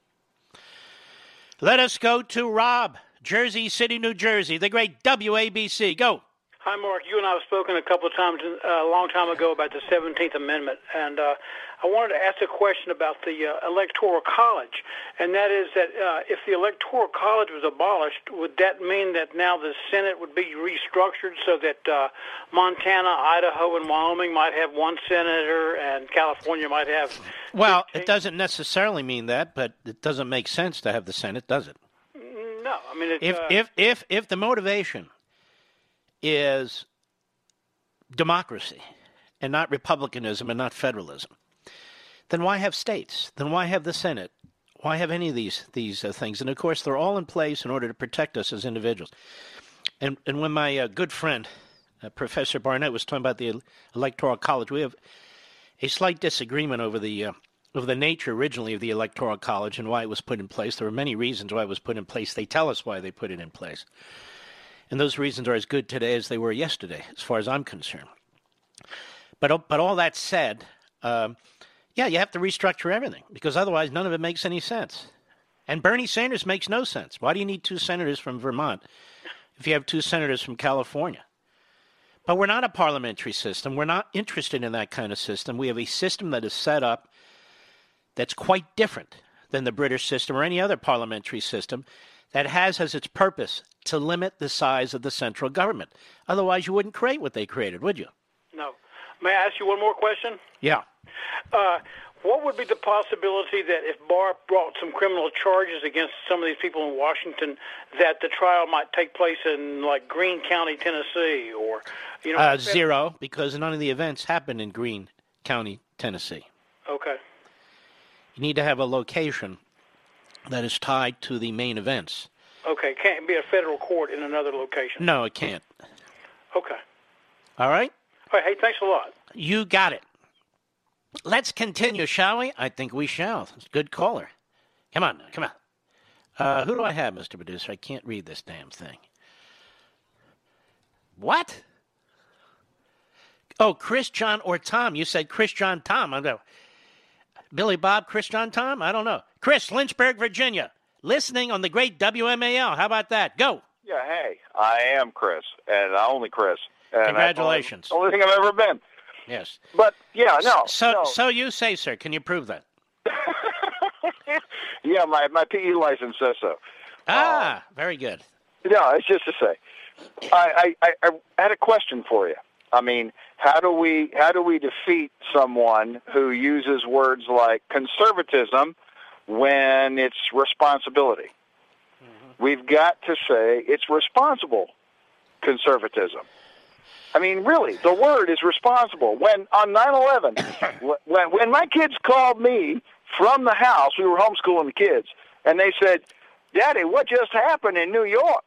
Let us go to Rob, Jersey City, New Jersey, the great W A B C. Go. Hi, Mark. You and I have spoken a couple of times uh, a long time ago about the seventeenth Amendment, and uh, I wanted to ask a question about the uh, Electoral College, and that is that uh, if the Electoral College was abolished, would that mean that now the Senate would be restructured so that uh, Montana, Idaho, and Wyoming might have one senator, and California might have... Well, it doesn't necessarily mean that, but it doesn't make sense to have the Senate, does it? No, I mean... It, If uh, if if if the motivation is democracy and not republicanism and not federalism, then why have states? Then why have the Senate? Why have any of these these uh, things? And of course, they're all in place in order to protect us as individuals. And and when my uh, good friend uh, Professor Barnett was talking about the Electoral College, we have a slight disagreement over the uh, over the nature originally of the Electoral College and why it was put in place. There were many reasons why it was put in place. They tell us why they put it in place. And those reasons are as good today as they were yesterday, as far as I'm concerned. But but all that said, um, yeah, you have to restructure everything, because otherwise none of it makes any sense. And Bernie Sanders makes no sense. Why do you need two senators from Vermont if you have two senators from California? But we're not a parliamentary system. We're not interested in that kind of system. We have a system that is set up that's quite different than the British system or any other parliamentary system, that has as its purpose to limit the size of the central government. Otherwise, you wouldn't create what they created, would you? No. May I ask you one more question? Yeah. Uh, what would be the possibility that if Barr brought some criminal charges against some of these people in Washington, that the trial might take place in, like, Greene County, Tennessee, or, you know... Uh, zero, because none of the events happened in Greene County, Tennessee. Okay. You need to have a location that is tied to the main events. Okay, can't be a federal court in another location. No, it can't. Okay. All right? All right, hey, thanks a lot. You got it. Let's continue, shall we? I think we shall. Good caller. Come on, come on. Uh, who do I have, Mister Producer? I can't read this damn thing. What? Oh, Chris, John, or Tom. You said Chris, John, Tom. I'm going, Billy Bob, Chris, John, Tom? I don't know. Chris, Lynchburg, Virginia. Listening on the great W M A L. How about that? Go. Yeah, hey, I am Chris, and only Chris. And Congratulations. The only thing I've ever been. Yes. But, yeah, no. So no. so you say, sir. Can you prove that? Yeah, my, my P E license says so. Ah, um, very good. No, it's just to say. I, I, I had a question for you. I mean, how do we how do we defeat someone who uses words like conservatism when it's responsibility? Mm-hmm. We've got to say it's responsible conservatism. I mean, really, the word is responsible. When on nine eleven, when, when my kids called me from the house, we were homeschooling the kids, and they said, Daddy, what just happened in New York?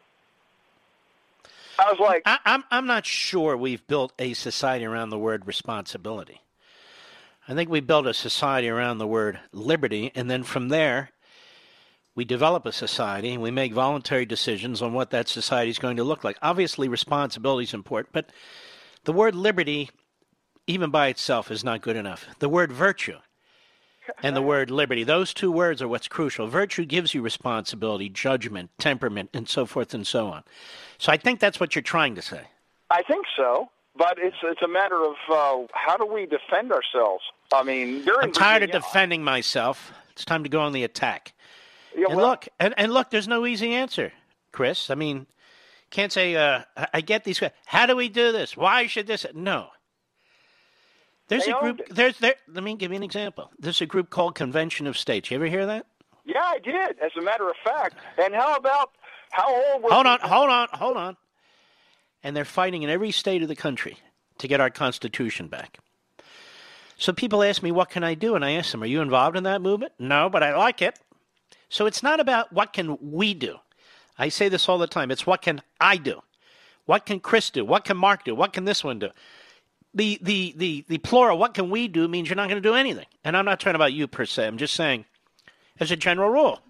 I was like, I, I'm I'm not sure we've built a society around the word responsibility. I think we built a society around the word liberty, and then from there, we develop a society and we make voluntary decisions on what that society is going to look like. Obviously, responsibility is important, but the word liberty, even by itself, is not good enough. The word virtue and the word liberty, those two words are what's crucial. Virtue gives you responsibility, judgment, temperament, and so forth and so on. So I think that's what you're trying to say. I think so, but it's it's a matter of uh, how do we defend ourselves? I mean, during I'm tired Virginia, of defending myself. It's time to go on the attack. Yeah, and well, look, and, and look, there's no easy answer, Chris. I mean, can't say, uh, I get these, how do we do this? Why should this? No. There's They a group, owned it. there's, there, let me give you an example. There's a group called Convention of States. You ever hear that? Yeah, I did, as a matter of fact. And how about, how old were Hold on, people? hold on, hold on. And they're fighting in every state of the country to get our Constitution back. So people ask me, what can I do? And I ask them, are you involved in that movement? No, but I like it. So it's not about what can we do. I say this all the time. It's what can I do? What can Chris do? What can Mark do? What can this one do? the, the, the, the plural, what can we do, means you're not going to do anything. And I'm not talking about you per se. I'm just saying as a general rule.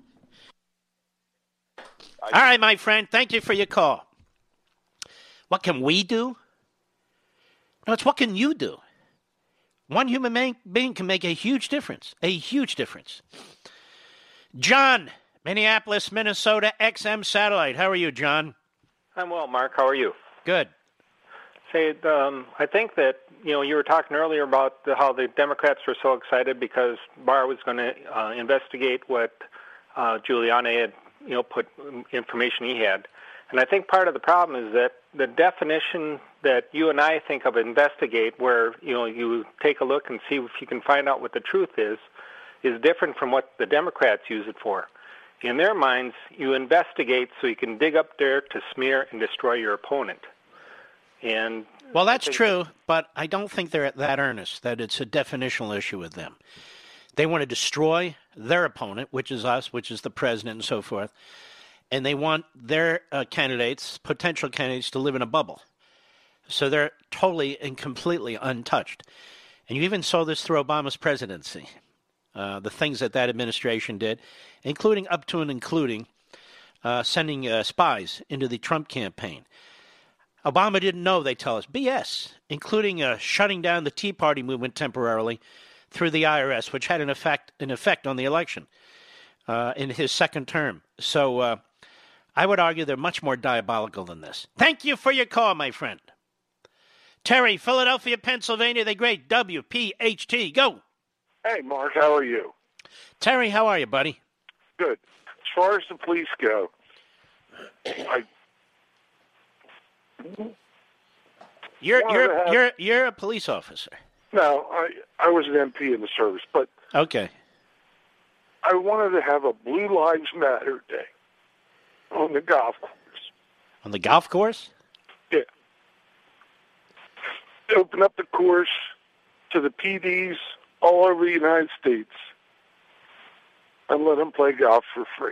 All right, my friend. Thank you for your call. What can we do? No, it's what can you do? One human man- being can make a huge difference. A huge difference. John, Minneapolis, Minnesota, X M Satellite. How are you, John? I'm well, Mark. How are you? Good. Say, um, I think that, you know, you were talking earlier about the, how the Democrats were so excited because Barr was going to uh, investigate what uh, Giuliani had, you know, put information he had. And I think part of the problem is that the definition that you and I think of investigate, where, you know, you take a look and see if you can find out what the truth is, is different from what the Democrats use it for. In their minds, you investigate so you can dig up dirt to smear and destroy your opponent. And well, that's true, but I don't think they're that earnest, that it's a definitional issue with them. They want to destroy their opponent, which is us, which is the president and so forth, and they want their uh, candidates, potential candidates, to live in a bubble. So they're totally and completely untouched. And you even saw this through Obama's presidency, uh, the things that that administration did, including up to and including uh, sending uh, spies into the Trump campaign. Obama didn't know, they tell us. B S, including uh, shutting down the Tea Party movement temporarily through the I R S, which had an effect, an effect on the election uh, in his second term. So uh, I would argue they're much more diabolical than this. Thank you for your call, my friend. Terry, Philadelphia, Pennsylvania, the great W P H T. Go. Hey, Mark, how are you? Terry, how are you, buddy? Good. As far as the police go, I... You're you're have, you're you're a police officer. No, I I was an M P in the service, but okay. I wanted to have a Blue Lives Matter day on the golf course. On the golf course? Yeah. Open up the course to the P Ds all over the United States and let them play golf for free.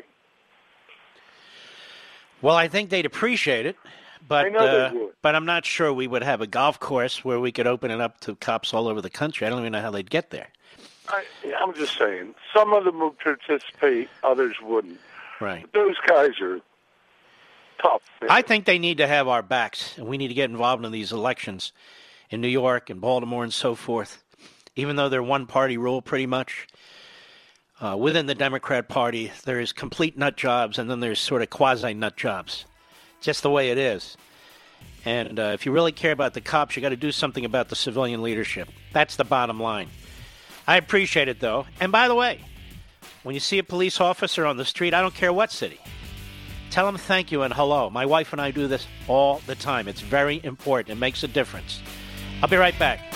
Well, I think they'd appreciate it. But I know uh, they would. But I'm not sure we would have a golf course where we could open it up to cops all over the country. I don't even know how they'd get there. I, I'm just saying, some of them would participate, others wouldn't. Right. But those guys are tough. Man. I think they need to have our backs, and we need to get involved in these elections in New York and Baltimore and so forth. Even though they're one-party rule pretty much, uh, within the Democrat Party, there is complete nut jobs, and then there's sort of quasi-nut jobs. Just the way it is. And uh, if you really care about the cops, you got to do something about the civilian leadership. That's the bottom line. I appreciate it, though. And by the way, when you see a police officer on the street, I don't care what city, tell them thank you and hello. My wife and I do this all the time. It's very important. It makes a difference. I'll be right back.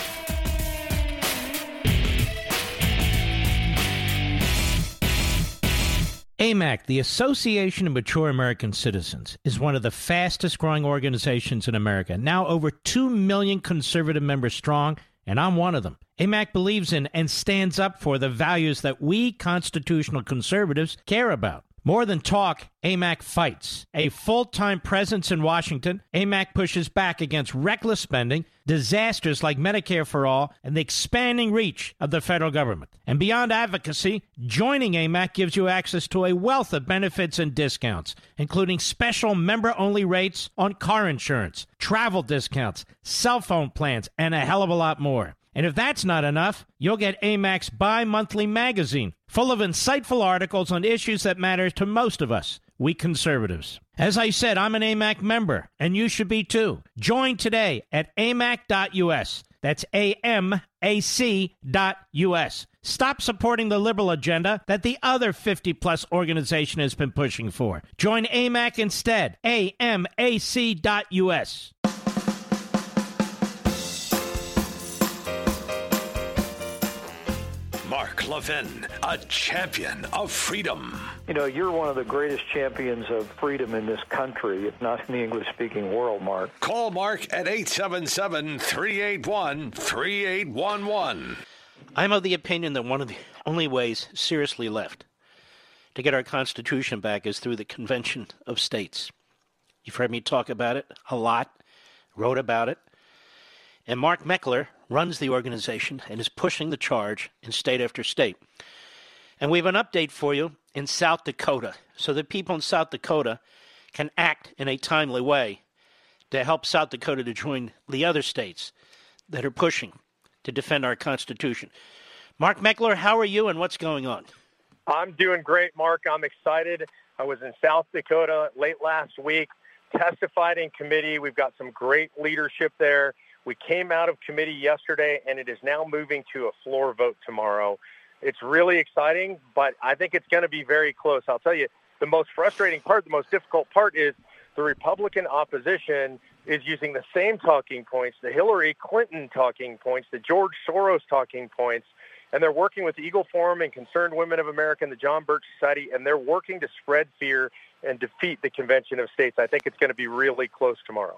A M A C, the Association of Mature American Citizens, is one of the fastest growing organizations in America, now over two million conservative members strong, and I'm one of them. A M A C believes in and stands up for the values that we constitutional conservatives care about. More than talk, A M A C fights. A full-time presence in Washington, A M A C pushes back against reckless spending, disasters like Medicare for All, and the expanding reach of the federal government. And beyond advocacy, joining A M A C gives you access to a wealth of benefits and discounts, including special member-only rates on car insurance, travel discounts, cell phone plans, and a hell of a lot more. And if that's not enough, you'll get A M A C's bi-monthly magazine, full of insightful articles on issues that matter to most of us, we conservatives. As I said, I'm an A M A C member, and you should be too. Join today at A M A C dot U S. That's A M A C dot U S. Stop supporting the liberal agenda that the other fifty-plus organization has been pushing for. Join A M A C instead. A M A C dot U S. Mark Levin, a champion of freedom. You know, you're one of the greatest champions of freedom in this country, if not in the English-speaking world, Mark. Call Mark at eight seven seven, three eight one, three eight one one. I'm of the opinion that one of the only ways seriously left to get our Constitution back is through the Convention of States. You've heard me talk about it a lot, wrote about it. And Mark Meckler runs the organization and is pushing the charge in state after state. And we have an update for you in South Dakota so that people in South Dakota can act in a timely way to help South Dakota to join the other states that are pushing to defend our Constitution. Mark Meckler, how are you and what's going on? I'm doing great, Mark. I'm excited. I was in South Dakota late last week, testified in committee. We've got some great leadership there. We came out of committee yesterday, and it is now moving to a floor vote tomorrow. It's really exciting, but I think it's going to be very close. I'll tell you, the most frustrating part, the most difficult part is the Republican opposition is using the same talking points, the Hillary Clinton talking points, the George Soros talking points, and they're working with the Eagle Forum and Concerned Women of America and the John Birch Society, and they're working to spread fear and defeat the Convention of States. I think it's going to be really close tomorrow.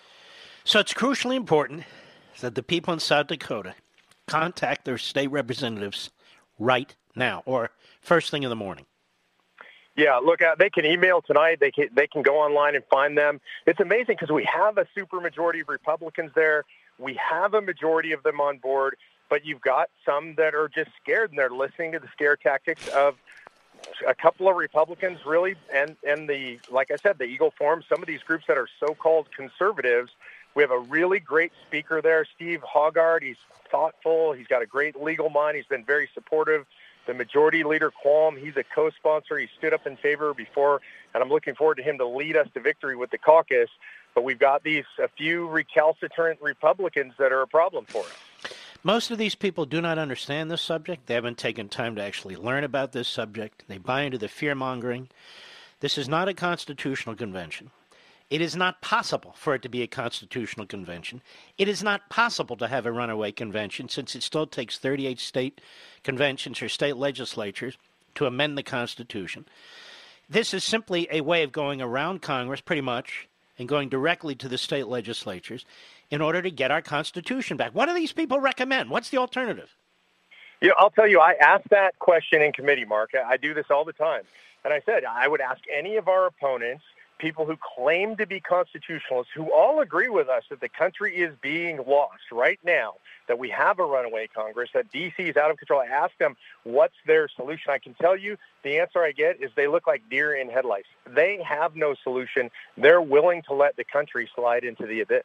So it's crucially important that the people in South Dakota contact their state representatives right now or first thing in the morning. Yeah, look, uh, they can email tonight. They can, they can go online and find them. It's amazing because we have a supermajority of Republicans there. We have a majority of them on board, but you've got some that are just scared, and they're listening to the scare tactics of a couple of Republicans, really, and, and the, like I said, the Eagle Forum, some of these groups that are so-called conservatives. We have a really great speaker there, Steve Hoggard. He's thoughtful. He's got a great legal mind. He's been very supportive. The Majority Leader Qualm, he's a co-sponsor. He stood up in favor before, and I'm looking forward to him to lead us to victory with the caucus. But we've got these a few recalcitrant Republicans that are a problem for us. Most of these people do not understand this subject. They haven't taken time to actually learn about this subject. They buy into the fear-mongering. This is not a constitutional convention. It is not possible for it to be a constitutional convention. It is not possible to have a runaway convention since it still takes thirty-eight state conventions or state legislatures to amend the Constitution. This is simply a way of going around Congress, pretty much, and going directly to the state legislatures in order to get our Constitution back. What do these people recommend? What's the alternative? You know, I'll tell you, I asked that question in committee, Mark. I do this all the time. And I said I would ask any of our opponents, people who claim to be constitutionalists, who all agree with us that the country is being lost right now, that we have a runaway Congress, that D C is out of control. I ask them, what's their solution? I can tell you the answer I get is they look like deer in headlights. They have no solution. They're willing to let the country slide into the abyss.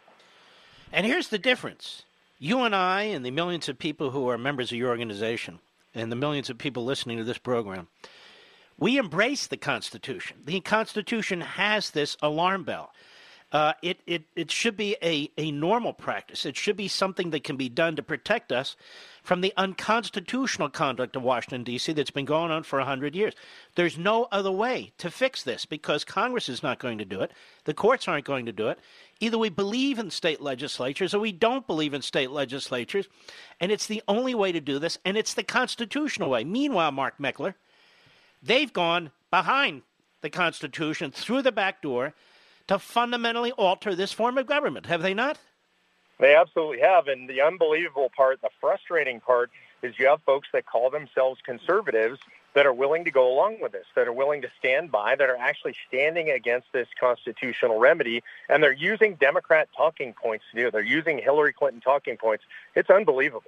And here's the difference. You and I and the millions of people who are members of your organization and the millions of people listening to this program, we embrace the Constitution. The Constitution has this alarm bell. Uh, it, it, it should be a, a normal practice. It should be something that can be done to protect us from the unconstitutional conduct of Washington, D C that's been going on for one hundred years. There's no other way to fix this because Congress is not going to do it. The courts aren't going to do it. Either we believe in state legislatures or we don't believe in state legislatures, and it's the only way to do this, and it's the constitutional way. Meanwhile, Mark Meckler, they've gone behind the Constitution through the back door to fundamentally alter this form of government, have they not? They absolutely have, and the unbelievable part, the frustrating part, is you have folks that call themselves conservatives that are willing to go along with this, that are willing to stand by, that are actually standing against this constitutional remedy, and they're using Democrat talking points to do it. They're using Hillary Clinton talking points. It's unbelievable.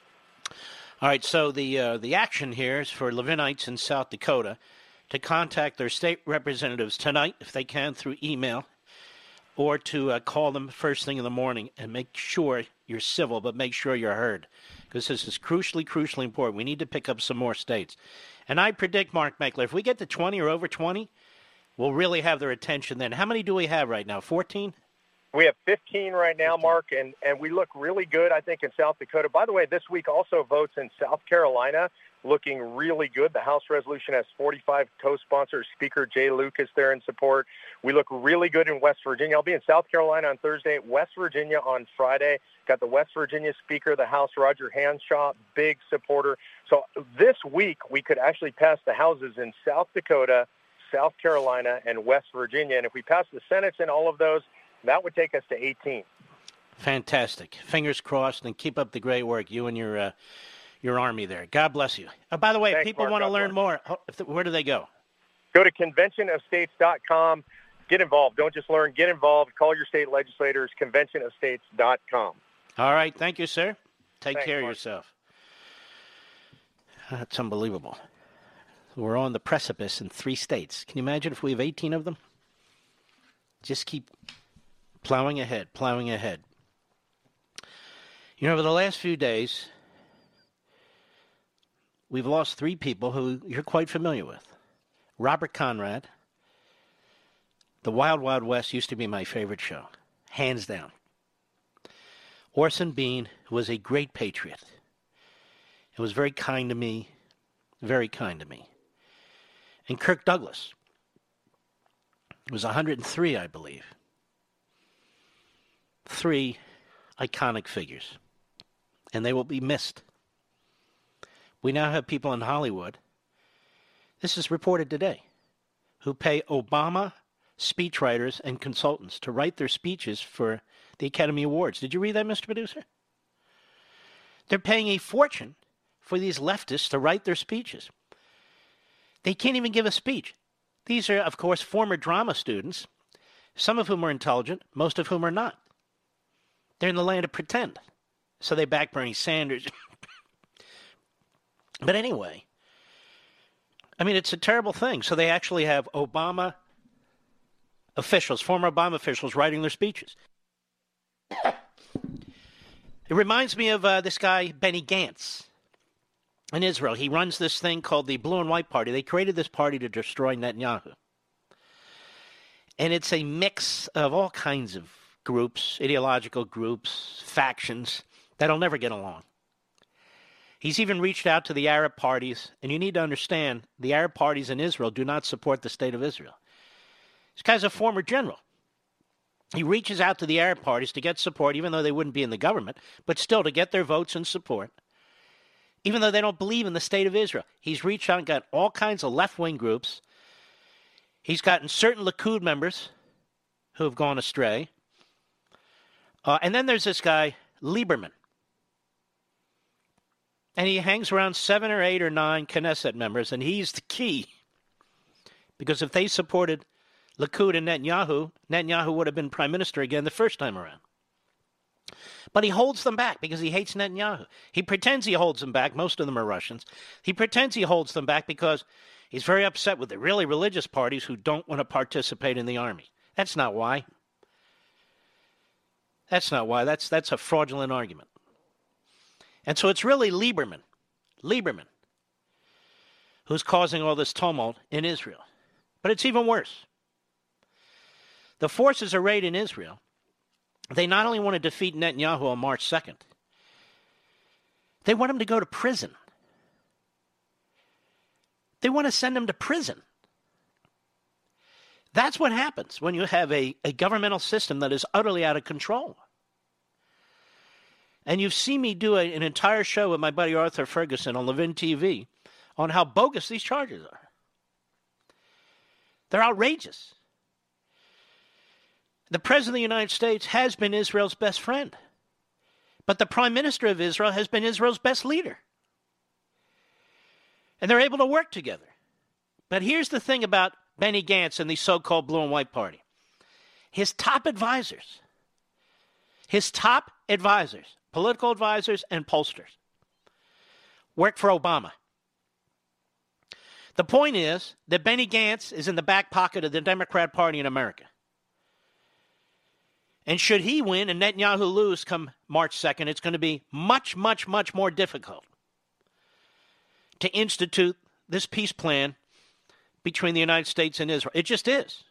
All right, so the uh, the action here is for Levinites in South Dakota to contact their state representatives tonight, if they can, through email, or to uh, call them first thing in the morning and make sure you're civil, but make sure you're heard, because this is crucially, crucially important. We need to pick up some more states. And I predict, Mark Meckler, if we get to twenty or over twenty, we'll really have their attention then. How many do we have right now, fourteen? We have fifteen right now, Mark, and, and we look really good, I think, in South Dakota. By the way, this week also votes in South Carolina, looking really good. The House resolution has forty-five co-sponsors. Speaker Jay Lucas there in support. We look really good in West Virginia. I'll be in South Carolina on Thursday, West Virginia on Friday. Got the West Virginia Speaker of the House, Roger Hanshaw, big supporter. So this week we could actually pass the houses in South Dakota, South Carolina, and West Virginia. And if we pass the Senates in all of those, that would take us to eighteen. Fantastic. Fingers crossed, and keep up the great work, you and your uh, your army there. God bless you. Oh, by the way, Thanks, if people Mark. want to God learn bless. more, if the, where do they go? Go to convention of states dot com. Get involved. Don't just learn. Get involved. Call your state legislators, convention of states dot com. All right. Thank you, sir. Take Thanks, care Mark. of yourself. That's unbelievable. We're on the precipice in three states. Can you imagine if we have eighteen of them? Just keep plowing ahead, plowing ahead. You know, over the last few days, we've lost three people who you're quite familiar with. Robert Conrad. The Wild Wild West used to be my favorite show, hands down. Orson Bean, who was a great patriot, and was very kind to me, very kind to me. And Kirk Douglas was one hundred three, I believe. Three iconic figures. And they will be missed. We now have people in Hollywood, this is reported today, who pay Obama speechwriters and consultants to write their speeches for the Academy Awards. Did you read that, Mister Producer? They're paying a fortune for these leftists to write their speeches. They can't even give a speech. These are, of course, former drama students, some of whom are intelligent, most of whom are not. They're in the land of pretend. So they back Bernie Sanders. But anyway, I mean, it's a terrible thing. So they actually have Obama officials, former Obama officials, writing their speeches. It reminds me of uh, this guy, Benny Gantz, in Israel. He runs this thing called the Blue and White Party. They created this party to destroy Netanyahu. And it's a mix of all kinds of groups, ideological groups, factions, that'll never get along. He's even reached out to the Arab parties, and you need to understand, the Arab parties in Israel do not support the state of Israel. This guy's a former general. He reaches out to the Arab parties to get support, even though they wouldn't be in the government, but still to get their votes and support, even though they don't believe in the state of Israel. He's reached out and got all kinds of left-wing groups. He's gotten certain Likud members who have gone astray. Uh, and then there's this guy, Lieberman. And he hangs around seven or eight or nine Knesset members, and he's the key. Because if they supported Likud and Netanyahu, Netanyahu would have been prime minister again the first time around. But he holds them back because he hates Netanyahu. He pretends he holds them back. Most of them are Russians. He pretends he holds them back because he's very upset with the really religious parties who don't want to participate in the army. That's not why. That's not why. That's, that's a fraudulent argument. And so it's really Lieberman, Lieberman, who's causing all this tumult in Israel. But it's even worse. The forces arrayed in Israel, they not only want to defeat Netanyahu on March second, they want him to go to prison. They want to send him to prison. That's what happens when you have a, a governmental system that is utterly out of control. And you've seen me do a, an entire show with my buddy Arthur Ferguson on Levin T V on how bogus these charges are. They're outrageous. The President of the United States has been Israel's best friend. But the Prime Minister of Israel has been Israel's best leader. And they're able to work together. But here's the thing about Benny Gantz and the so-called Blue and White Party. His top advisors, his top advisors, political advisors and pollsters, work for Obama. The point is that Benny Gantz is in the back pocket of the Democrat Party in America. And should he win and Netanyahu lose come March second, it's going to be much, much, much more difficult to institute this peace plan between the United States and Israel. It just is.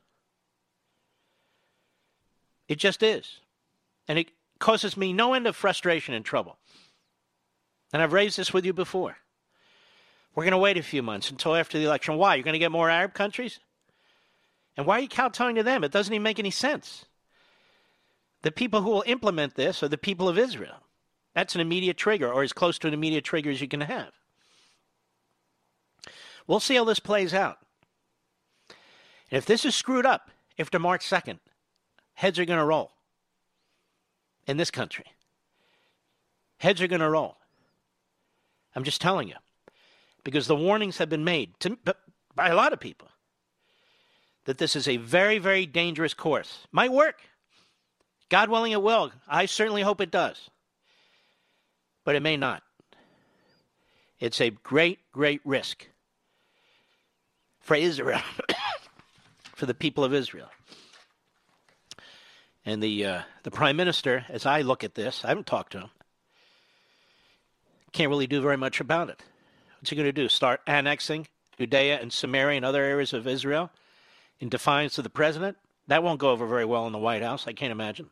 It just is. And it causes me no end of frustration and trouble. And I've raised this with you before. We're going to wait a few months until after the election. Why? You're going to get more Arab countries? And why are you kowtowing to them? It doesn't even make any sense. The people who will implement this are the people of Israel. That's an immediate trigger, or as close to an immediate trigger as you can have. We'll see how this plays out. And if this is screwed up after March second, heads are going to roll in this country. Heads are going to roll. I'm just telling you. Because the warnings have been made to, by a lot of people that this is a very, very dangerous course. Might work. God willing, it will. I certainly hope it does. but it may not. It's a great, great risk for Israel, for the people of Israel. And the uh, the prime minister, as I look at this, I haven't talked to him, can't really do very much about it. What's he going to do? Start annexing Judea and Samaria and other areas of Israel in defiance of the president? That won't go over very well in the White House, I can't imagine.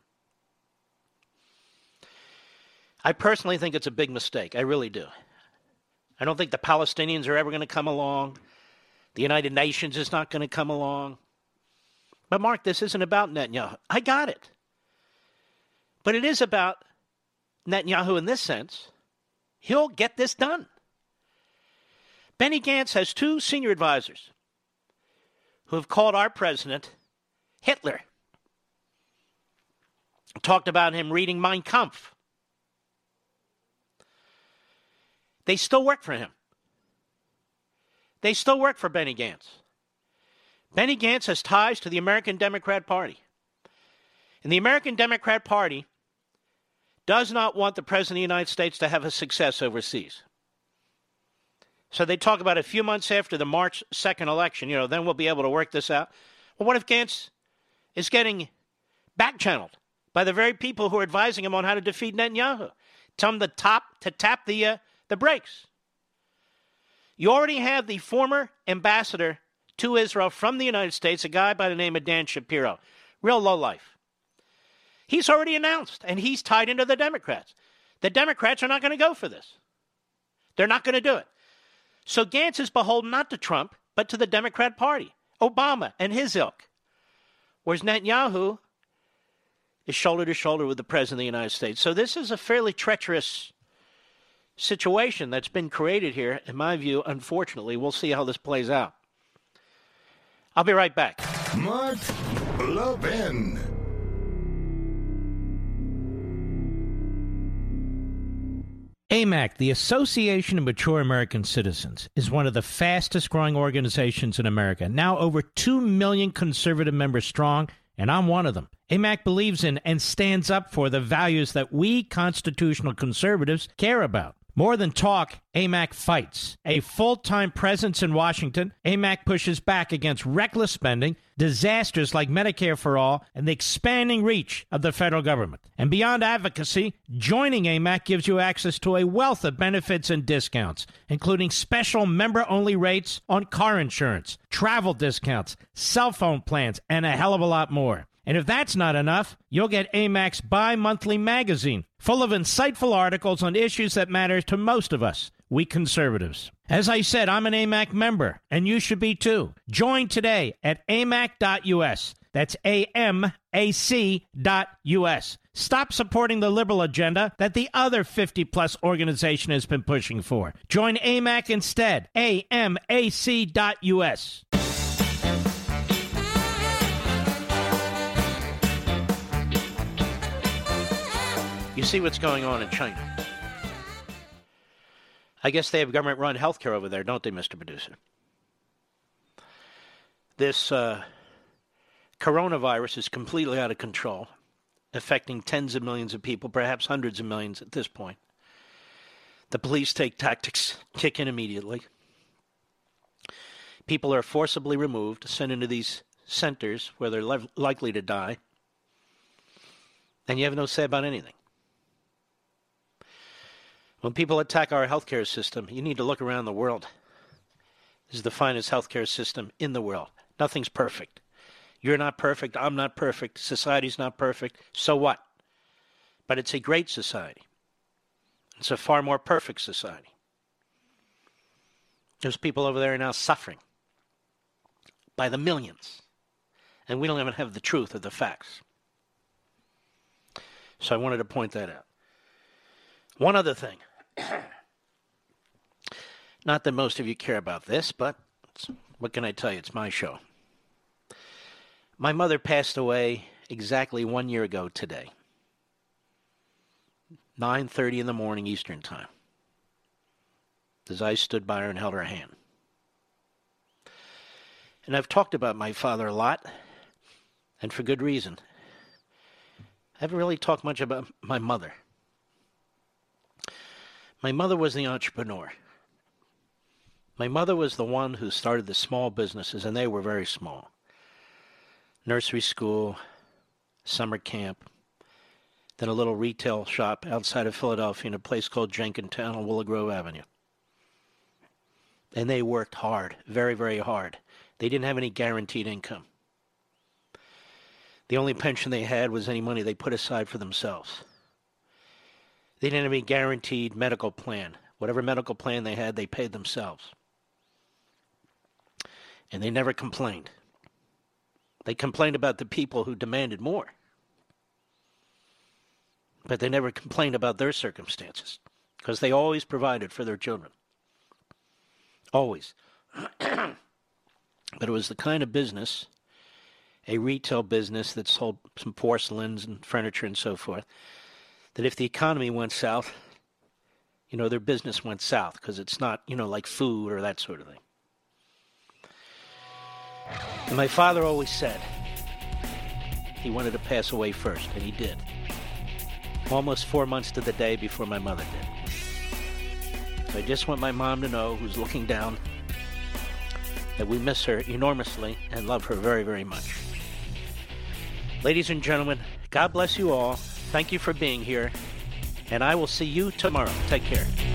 I personally think it's a big mistake. I really do. I don't think the Palestinians are ever going to come along. The United Nations is not going to come along. But, Mark, this isn't about Netanyahu. I got it. But it is about Netanyahu in this sense. He'll get this done. Benny Gantz has two senior advisors who have called our president Hitler. Talked about him reading Mein Kampf. They still work for him. They still work for Benny Gantz. Benny Gantz has ties to the American Democrat Party. And the American Democrat Party does not want the President of the United States to have a success overseas. So they talk about a few months after the March second election, you know, then we'll be able to work this out. Well, what if Gantz is getting back-channeled by the very people who are advising him on how to defeat Netanyahu? Tell him to, top, to tap the, uh, the brakes. You already have the former ambassador to Israel from the United States, a guy by the name of Dan Shapiro. Real lowlife. He's already announced, and he's tied into the Democrats. The Democrats are not going to go for this. They're not going to do it. So Gantz is beholden not to Trump, but to the Democrat Party, Obama and his ilk. Whereas Netanyahu is shoulder to shoulder with the President of the United States. So this is a fairly treacherous situation that's been created here, in my view, unfortunately. We'll see how this plays out. I'll be right back. Mark Levin. A M A C, the Association of Mature American Citizens, is one of the fastest growing organizations in America. Now over two million conservative members strong, and I'm one of them. A M A C believes in and stands up for the values that we constitutional conservatives care about. More than talk, A M A C fights. A full-time presence in Washington, A M A C pushes back against reckless spending, disasters like Medicare for All, and the expanding reach of the federal government. And beyond advocacy, joining A M A C gives you access to a wealth of benefits and discounts, including special member-only rates on car insurance, travel discounts, cell phone plans, and a hell of a lot more. And if that's not enough, you'll get A M A C's bi-monthly magazine, full of insightful articles on issues that matter to most of us, we conservatives. As I said, I'm an A M A C member, and you should be too. Join today at A M A C dot U S. That's A M A C dot U S. Stop supporting the liberal agenda that the other fifty-plus organization has been pushing for. Join A M A C instead. A M A C dot U S. You see what's going on in China. I guess they have government-run healthcare over there, don't they, Mister Producer? This uh, coronavirus is completely out of control, affecting tens of millions of people, perhaps hundreds of millions at this point. The police take tactics, kick in immediately. People are forcibly removed, sent into these centers where they're li- likely to die, and you have no say about anything. When people attack our healthcare system, you need to look around the world. This is the finest healthcare system in the world. Nothing's perfect. You're not perfect. I'm not perfect. Society's not perfect. So what? But it's a great society. It's a far more perfect society. Those people over there are now suffering by the millions. And we don't even have the truth or the facts. So I wanted to point that out. One other thing. Not that most of you care about this, but what can I tell you? It's my show. My mother passed away exactly one year ago today. nine thirty in the morning Eastern Time. As I stood by her and held her hand. And I've talked about my father a lot, and for good reason. I haven't really talked much about my mother. My mother was the entrepreneur. My mother was the one who started the small businesses, and they were very small. Nursery school, summer camp, then a little retail shop outside of Philadelphia in a place called Jenkintown on Willow Grove Avenue. And they worked hard, very, very hard. They didn't have any guaranteed income. The only pension they had was any money they put aside for themselves. They didn't have any guaranteed medical plan. Whatever medical plan they had, they paid themselves. And they never complained. They complained about the people who demanded more. But they never complained about their circumstances, because they always provided for their children. Always. But it was the kind of business, a retail business that sold some porcelains and furniture and so forth, that if the economy went south, you know, their business went south, because it's not, you know, like food or that sort of thing. And my father always said he wanted to pass away first, and he did. Almost four months to the day before my mother did. So I just want my mom to know, who's looking down, that we miss her enormously and love her very, very much. Ladies and gentlemen, God bless you all. Thank you for being here, and I will see you tomorrow. Take care.